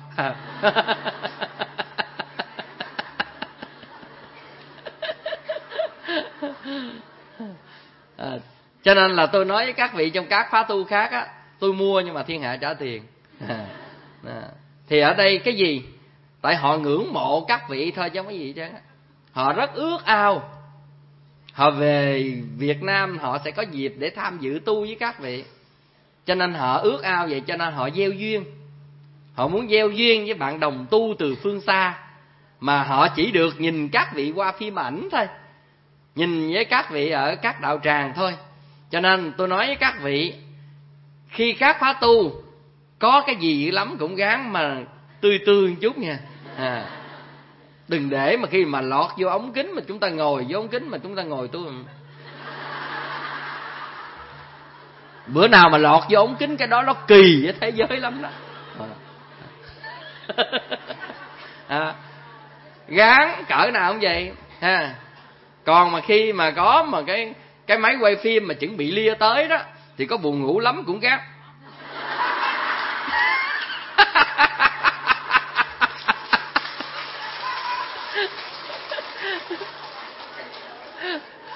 À, cho nên là tôi nói với các vị trong các khóa tu khác á, tôi mua nhưng mà thiên hạ trả tiền. À, à. Thì ở đây cái gì? Tại họ ngưỡng mộ các vị thôi chứ không có gì chứ. Họ rất ước ao họ về Việt Nam, họ sẽ có dịp để tham dự tu với các vị, cho nên họ ước ao vậy, cho nên họ gieo duyên. Họ muốn gieo duyên với bạn đồng tu từ phương xa, mà họ chỉ được nhìn các vị qua phim ảnh thôi, nhìn với các vị ở các đạo tràng thôi. Cho nên tôi nói với các vị, khi các khóa tu có cái gì dữ lắm cũng gắng mà tươi tươi một chút nha. À, đừng để mà khi mà lọt vô ống kính mà chúng ta ngồi vô ống kính mà chúng ta ngồi tu. Bữa nào mà lọt vô ống kính cái đó nó kỳ với thế giới lắm đó. À, gán cỡ nào cũng vậy ha. Còn mà khi mà có mà cái cái máy quay phim mà chuẩn bị lia tới đó thì có buồn ngủ lắm cũng gán.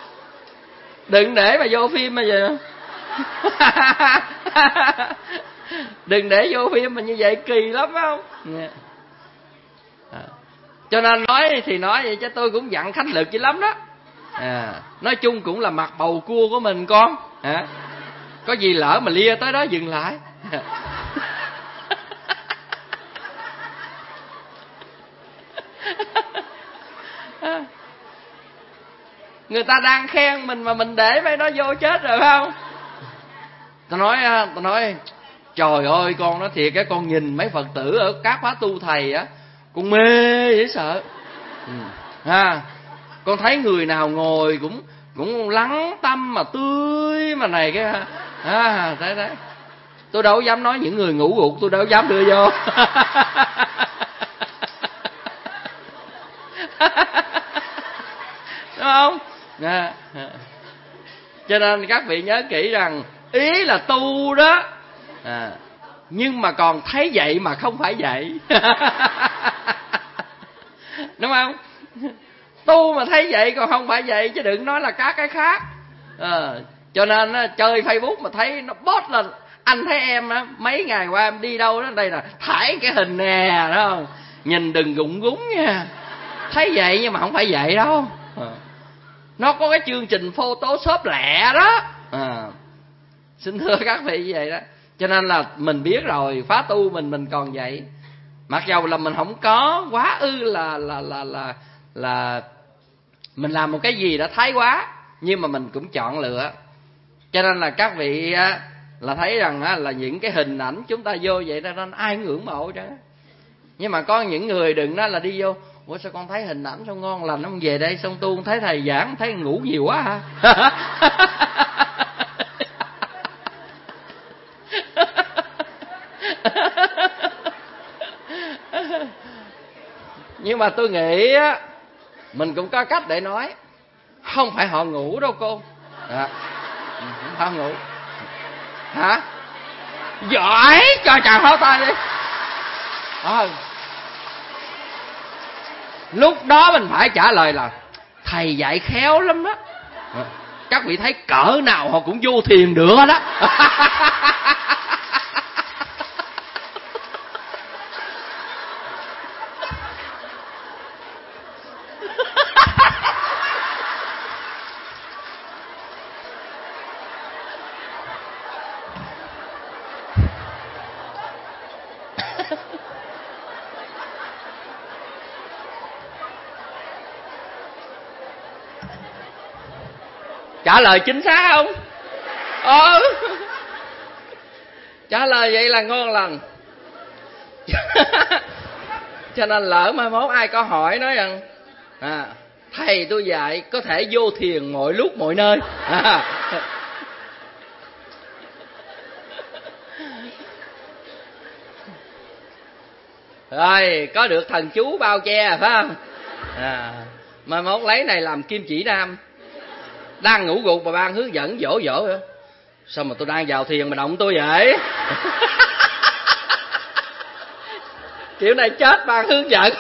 Đừng để mà vô phim mà giờ. Đừng để vô phim mà như vậy kỳ lắm phải không? À. Cho nên nói thì nói vậy chứ tôi cũng dặn khách lực dữ lắm đó. À, nói chung cũng là mặt bầu cua của mình con. À, có gì lỡ mà lia tới đó dừng lại. Người ta đang khen mình mà mình để mấy đó vô chết rồi phải không? Tao nói tao nói trời ơi con nói thiệt cái con nhìn mấy Phật tử ở các khóa tu thầy á, con mê dễ sợ. Ừ. À, con thấy người nào ngồi cũng cũng lắng tâm mà tươi mà này cái à, đấy đấy. Tôi đâu dám nói những người ngủ gục tôi đâu dám đưa vô. Đúng không? À. Cho nên các vị nhớ kỹ rằng ý là tu đó, à, nhưng mà còn thấy vậy mà không phải vậy. Đúng không? Tu mà thấy vậy còn không phải vậy, chứ đừng nói là các cái khác. À, cho nên chơi Facebook mà thấy nó post lên, anh thấy em á, mấy ngày qua em đi đâu đó, đây là thải cái hình nè, đó không? Nhìn đừng gụng gúng nha. Thấy vậy nhưng mà không phải vậy đâu. À, nó có cái chương trình Photoshop lẹ đó. À, xin thưa các vị như vậy đó. Cho nên là mình biết rồi, phá tu mình mình còn vậy. Mặc dầu là mình không có quá ư là là là là là mình làm một cái gì đã thái quá, nhưng mà mình cũng chọn lựa. Cho nên là các vị là thấy rằng là những cái hình ảnh chúng ta vô vậy đó, nên ai ngưỡng mộ chứ. Nhưng mà có những người đừng nói là đi vô, ủa sao con thấy hình ảnh sao ngon lành, ông về đây xong tu thấy thầy giảng thấy ngủ nhiều quá hả? Nhưng mà tôi nghĩ á, mình cũng có cách để nói. Không phải họ ngủ đâu cô. À, không phải họ ngủ. Hả? Giỏi, cho chàng pháo tay đi. À, lúc đó mình phải trả lời là thầy dạy khéo lắm đó. À, các vị thấy cỡ nào họ cũng vô thiền được đó. Trả lời chính xác không? Ờ. Trả lời vậy là ngon lành. Cho nên lỡ mai mốt ai có hỏi nói rằng à, thầy tôi dạy có thể vô thiền mọi lúc mọi nơi. À. Rồi có được thần chú bao che phải không? À, mai mốt lấy này làm kim chỉ nam. Đang ngủ gục mà ban hướng dẫn dỗ dỗ nữa. Sao mà tôi đang vào thiền mà động tôi vậy? Kiểu này chết ban hướng dẫn.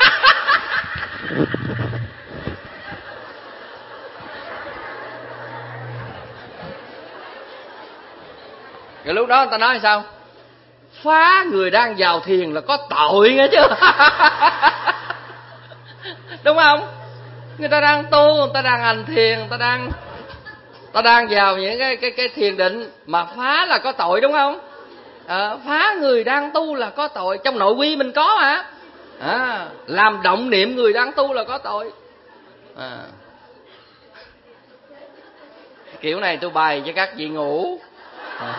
Rồi lúc đó người ta nói sao? Phá người đang vào thiền là có tội nghe chứ. Đúng không? Người ta đang tu, người ta đang hành thiền, người ta đang ta đang vào những cái cái cái thiền định mà phá là có tội, đúng không? À, phá người đang tu là có tội, trong nội quy mình có mà. À, làm động niệm người đang tu là có tội. À, kiểu này tôi bày cho các vị ngủ. À.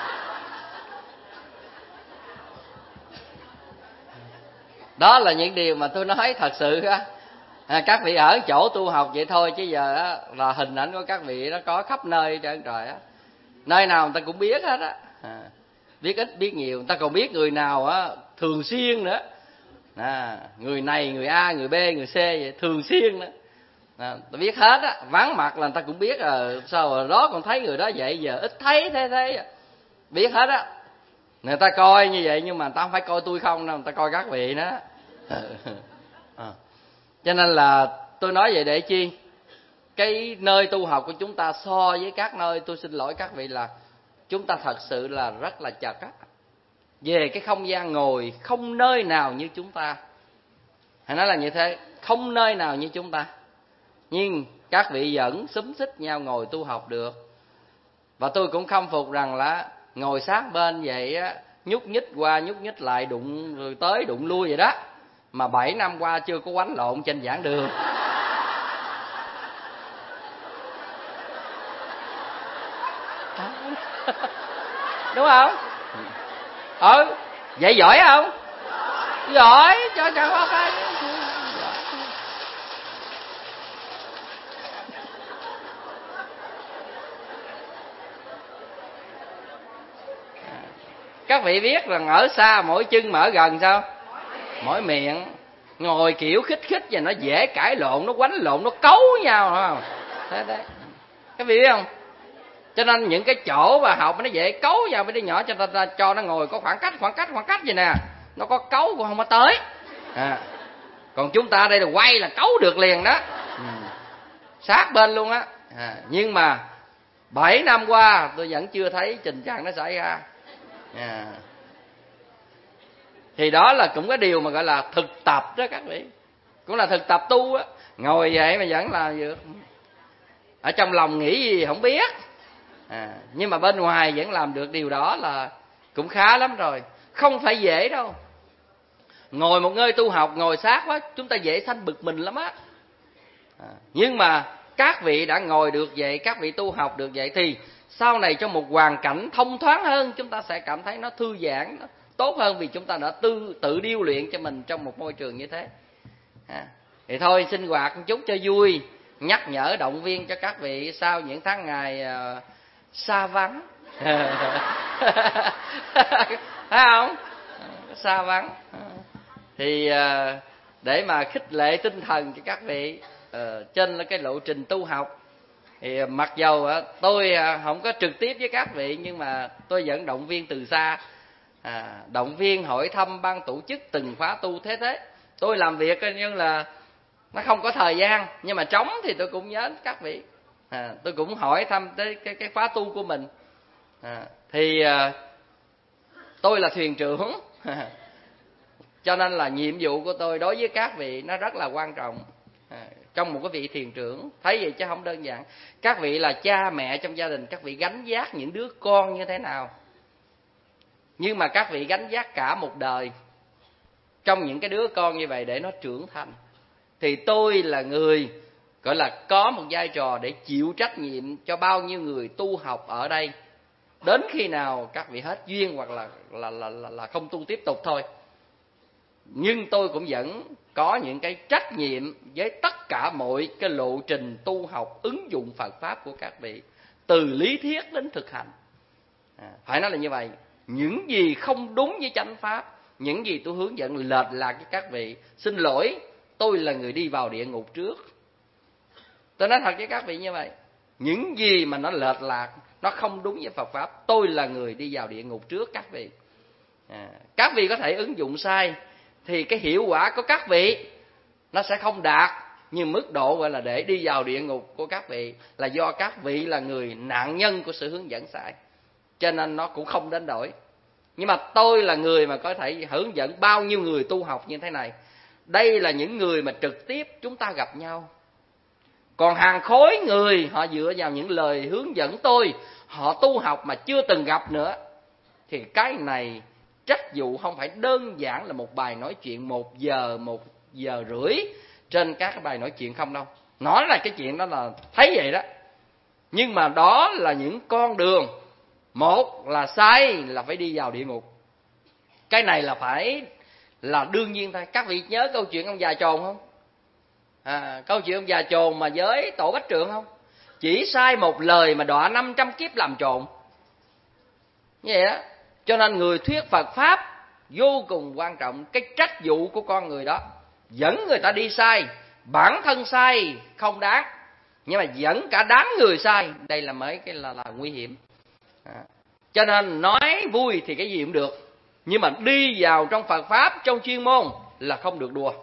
Đó là những điều mà tôi nói thật sự á. À, các vị ở chỗ tu học vậy thôi, chứ giờ á, là hình ảnh của các vị nó có khắp nơi trơn trời á. Nơi nào người ta cũng biết hết á. À, biết ít biết nhiều, người ta còn biết người nào á thường xuyên nữa. À, người này, người A, người B, người C vậy thường xuyên nữa. À, ta biết hết á, vắng mặt là người ta cũng biết à, sao rồi đó còn thấy người đó vậy giờ ít thấy thế thế. Biết hết á. Người ta coi như vậy nhưng mà người ta không phải coi tôi không đâu, người ta coi các vị đó. À. Cho nên là tôi nói vậy để chi? Cái nơi tu học của chúng ta so với các nơi, tôi xin lỗi các vị là chúng ta thật sự là rất là chật á. về cái không gian ngồi, không nơi nào như chúng ta. Hãy nói là như thế, không nơi nào như chúng ta. Nhưng các vị vẫn xúm xích nhau ngồi tu học được. Và tôi cũng khâm phục rằng là ngồi sát bên vậy á, nhúc nhích qua nhúc nhích lại, đụng rồi tới đụng lui vậy đó, mà bảy năm qua chưa có quánh lộn trên giảng đường. Đúng không? Ừ, vậy giỏi không? Giỏi, cho cho có cái các vị biết rằng ở xa mỗi chân mà ở gần sao? Mỗi miệng. Ngồi kiểu khích khích và nó dễ cãi lộn, nó quánh lộn, nó cấu nhau, phải không? Thế đấy. Các vị biết không? Cho nên những cái chỗ mà học nó dễ cấu vào mấy đứa nhỏ, cho ta cho nó ngồi có khoảng cách, khoảng cách, khoảng cách vậy nè. Nó có cấu cũng không có tới. À. Còn chúng ta đây là quay là cấu được liền đó. Ừ. Sát bên luôn á. À. Nhưng mà bảy năm qua tôi vẫn chưa thấy tình trạng nó xảy ra. À. Thì đó là cũng cái điều mà gọi là thực tập đó các vị. Cũng là thực tập tu á. Ngồi vậy mà vẫn là được. Ở trong lòng nghĩ gì không biết. À, nhưng mà bên ngoài vẫn làm được điều đó là cũng khá lắm rồi. Không phải dễ đâu. Ngồi một nơi tu học, ngồi sát quá, chúng ta dễ sanh bực mình lắm á. À, nhưng mà các vị đã ngồi được vậy, các vị tu học được vậy, thì sau này trong một hoàn cảnh thông thoáng hơn, chúng ta sẽ cảm thấy nó thư giãn, nó tốt hơn, vì chúng ta đã tư, tự điêu luyện cho mình trong một môi trường như thế. À, thì thôi sinh hoạt một chút cho vui, nhắc nhở động viên cho các vị sau những tháng ngày uh, xa vắng. Thấy không? Xa vắng. Thì uh, để mà khích lệ tinh thần cho các vị uh, trên cái lộ trình tu học, thì uh, mặc dầu uh, tôi uh, không có trực tiếp với các vị, nhưng mà tôi vẫn động viên từ xa. À, động viên hỏi thăm ban tổ chức từng khóa tu thế thế. Tôi làm việc nhưng là nó không có thời gian, nhưng mà trống thì tôi cũng nhớ các vị. À, tôi cũng hỏi thăm tới cái cái khóa tu của mình. À, thì à, tôi là thuyền trưởng, cho nên là nhiệm vụ của tôi đối với các vị nó rất là quan trọng. À, trong một cái vị thuyền trưởng thấy vậy chứ không đơn giản. Các vị là cha mẹ trong gia đình, các vị gánh vác những đứa con như thế nào, nhưng mà các vị gánh vác cả một đời trong những cái đứa con như vậy để nó trưởng thành. Thì tôi là người gọi là có một vai trò để chịu trách nhiệm cho bao nhiêu người tu học ở đây, đến khi nào các vị hết duyên hoặc là là là là, là không tu tiếp tục thôi. Nhưng tôi cũng vẫn có những cái trách nhiệm với tất cả mọi cái lộ trình tu học, ứng dụng Phật pháp của các vị, từ lý thuyết đến thực hành. À, phải nói là như vậy. Những gì không đúng với chánh pháp, những gì tôi hướng dẫn lệch lạc với các vị, xin lỗi, tôi là người đi vào địa ngục trước. Tôi nói thật với các vị như vậy. Những gì mà nó lệch lạc, nó không đúng với Phật pháp, tôi là người đi vào địa ngục trước các vị. À, các vị có thể ứng dụng sai thì cái hiệu quả của các vị nó sẽ không đạt, nhưng mức độ gọi là để đi vào địa ngục của các vị là do các vị là người nạn nhân của sự hướng dẫn sai, cho nên nó cũng không đến đổi. Nhưng mà tôi là người mà có thể hướng dẫn bao nhiêu người tu học như thế này. Đây là những người mà trực tiếp chúng ta gặp nhau. Còn hàng khối người họ dựa vào những lời hướng dẫn tôi, họ tu học mà chưa từng gặp nữa, thì cái này trách vụ không phải đơn giản là một bài nói chuyện một giờ, một giờ rưỡi trên các cái bài nói chuyện không đâu. Nói là cái chuyện đó là thấy vậy đó. Nhưng mà đó là những con đường. Một là sai là phải đi vào địa ngục. Cái này là phải là đương nhiên thôi. Các vị nhớ câu chuyện ông già chồn không? À, câu chuyện ông già chồn mà với tổ Bách Trượng không? Chỉ sai một lời mà đọa năm trăm kiếp làm trộn. Như vậy đó. Cho nên người thuyết Phật Pháp vô cùng quan trọng. Cái trách vụ của con người đó, dẫn người ta đi sai. Bản thân sai không đáng, nhưng mà dẫn cả đám người sai, đây là mấy cái là, là nguy hiểm. À, cho nên nói vui thì cái gì cũng được, nhưng mà đi vào trong Phật Pháp, trong chuyên môn là không được đùa,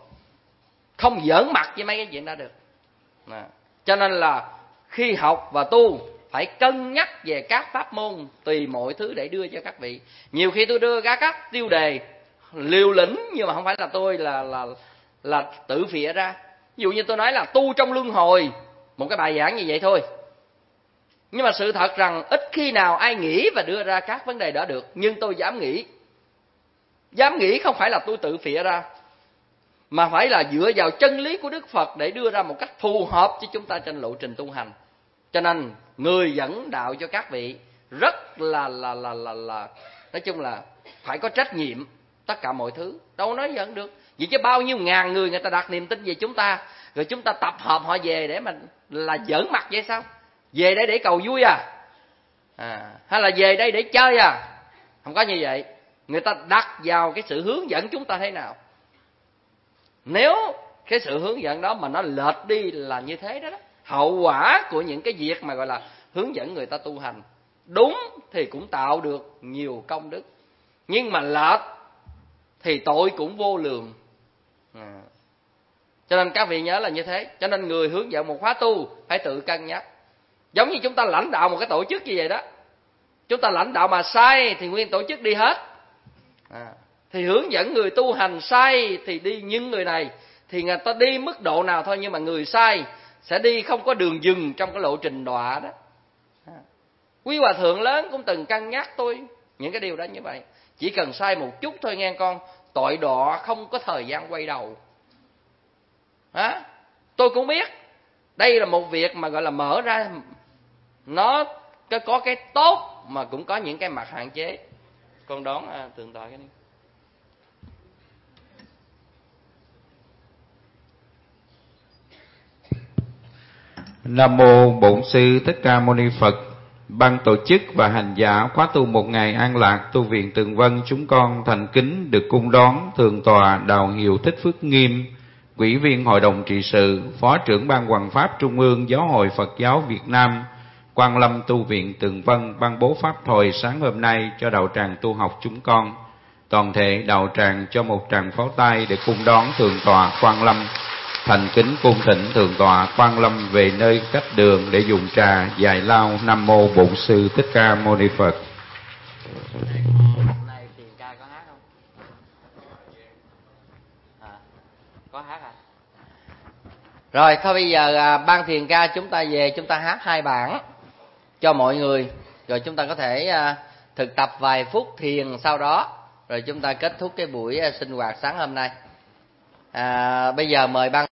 không giỡn mặt với mấy cái chuyện đó được. À, cho nên là khi học và tu phải cân nhắc về các pháp môn tùy mọi thứ để đưa cho các vị. Nhiều khi tôi đưa ra các tiêu đề liều lĩnh, nhưng mà không phải là tôi là là là tự phịa ra. Ví dụ như tôi nói là tu trong luân hồi, một cái bài giảng như vậy thôi. Nhưng mà sự thật rằng ít khi nào ai nghĩ và đưa ra các vấn đề đó được. Nhưng tôi dám nghĩ. Dám nghĩ không phải là tôi tự phịa ra, mà phải là dựa vào chân lý của Đức Phật để đưa ra một cách phù hợp cho chúng ta trên lộ trình tu hành. Cho nên người dẫn đạo cho các vị rất là là là là là nói chung là phải có trách nhiệm tất cả mọi thứ. Đâu nói dẫn được. Vì chứ bao nhiêu ngàn người người ta đặt niềm tin về chúng ta, rồi chúng ta tập hợp họ về để mà là giỡn mặt vậy sao? Về đây để cầu vui à? à hay là về đây để chơi à? Không có như vậy. Người ta đặt vào cái sự hướng dẫn chúng ta thế nào. Nếu cái sự hướng dẫn đó mà nó lệch đi là như thế đó, đó. Hậu quả của những cái việc mà gọi là hướng dẫn người ta tu hành đúng thì cũng tạo được nhiều công đức, nhưng mà lệch thì tội cũng vô lượng. à. Cho nên các vị nhớ là như thế. Cho nên người hướng dẫn một khóa tu phải tự cân nhắc. Giống như chúng ta lãnh đạo một cái tổ chức như vậy đó, chúng ta lãnh đạo mà sai thì nguyên tổ chức đi hết. à. Thì hướng dẫn người tu hành sai thì đi, những người này thì người ta đi mức độ nào thôi, nhưng mà người sai sẽ đi không có đường dừng trong cái lộ trình đọa đó. à. Quý hòa thượng lớn cũng từng cân nhắc tôi những cái điều đó như vậy. Chỉ cần sai một chút thôi nghe con, tội đọa không có thời gian quay đầu. à. Tôi cũng biết đây là một việc mà gọi là mở ra, nó có cái tốt mà cũng có những cái mặt hạn chế. Con đón à, tường tọa cái này. Nam mô Bổn Sư Thích Ca Mâu Ni Phật. Ban tổ chức và hành giả khóa tu một ngày an lạc tu viện Tường Vân chúng con thành kính được cung đón Thượng tọa Đạo Hiệu Thích Phước Nghiêm, Ủy viên Hội đồng trị sự, Phó trưởng Ban Hoằng pháp Trung ương Giáo hội Phật giáo Việt Nam, Quan Lâm tu viện Tường Vân ban bố pháp thoại sáng hôm nay cho đạo tràng tu học chúng con. Toàn thể đạo tràng cho một tràng pháo tay để cung đón Thượng tọa Quan Lâm. Thành kính cung thỉnh Thượng tọa Quan Lâm về nơi cách đường để dùng trà giải lao. Nam mô Bổn Sư Thích Ca Mâu Ni Phật. Hôm nay Thiền ca có hát không? À, có hát à? Rồi thôi bây giờ à, ban thiền ca chúng ta về chúng ta hát hai bản cho mọi người, rồi chúng ta có thể à, thực tập vài phút thiền sau đó, rồi chúng ta kết thúc cái buổi à, sinh hoạt sáng hôm nay. À, bây giờ mời ban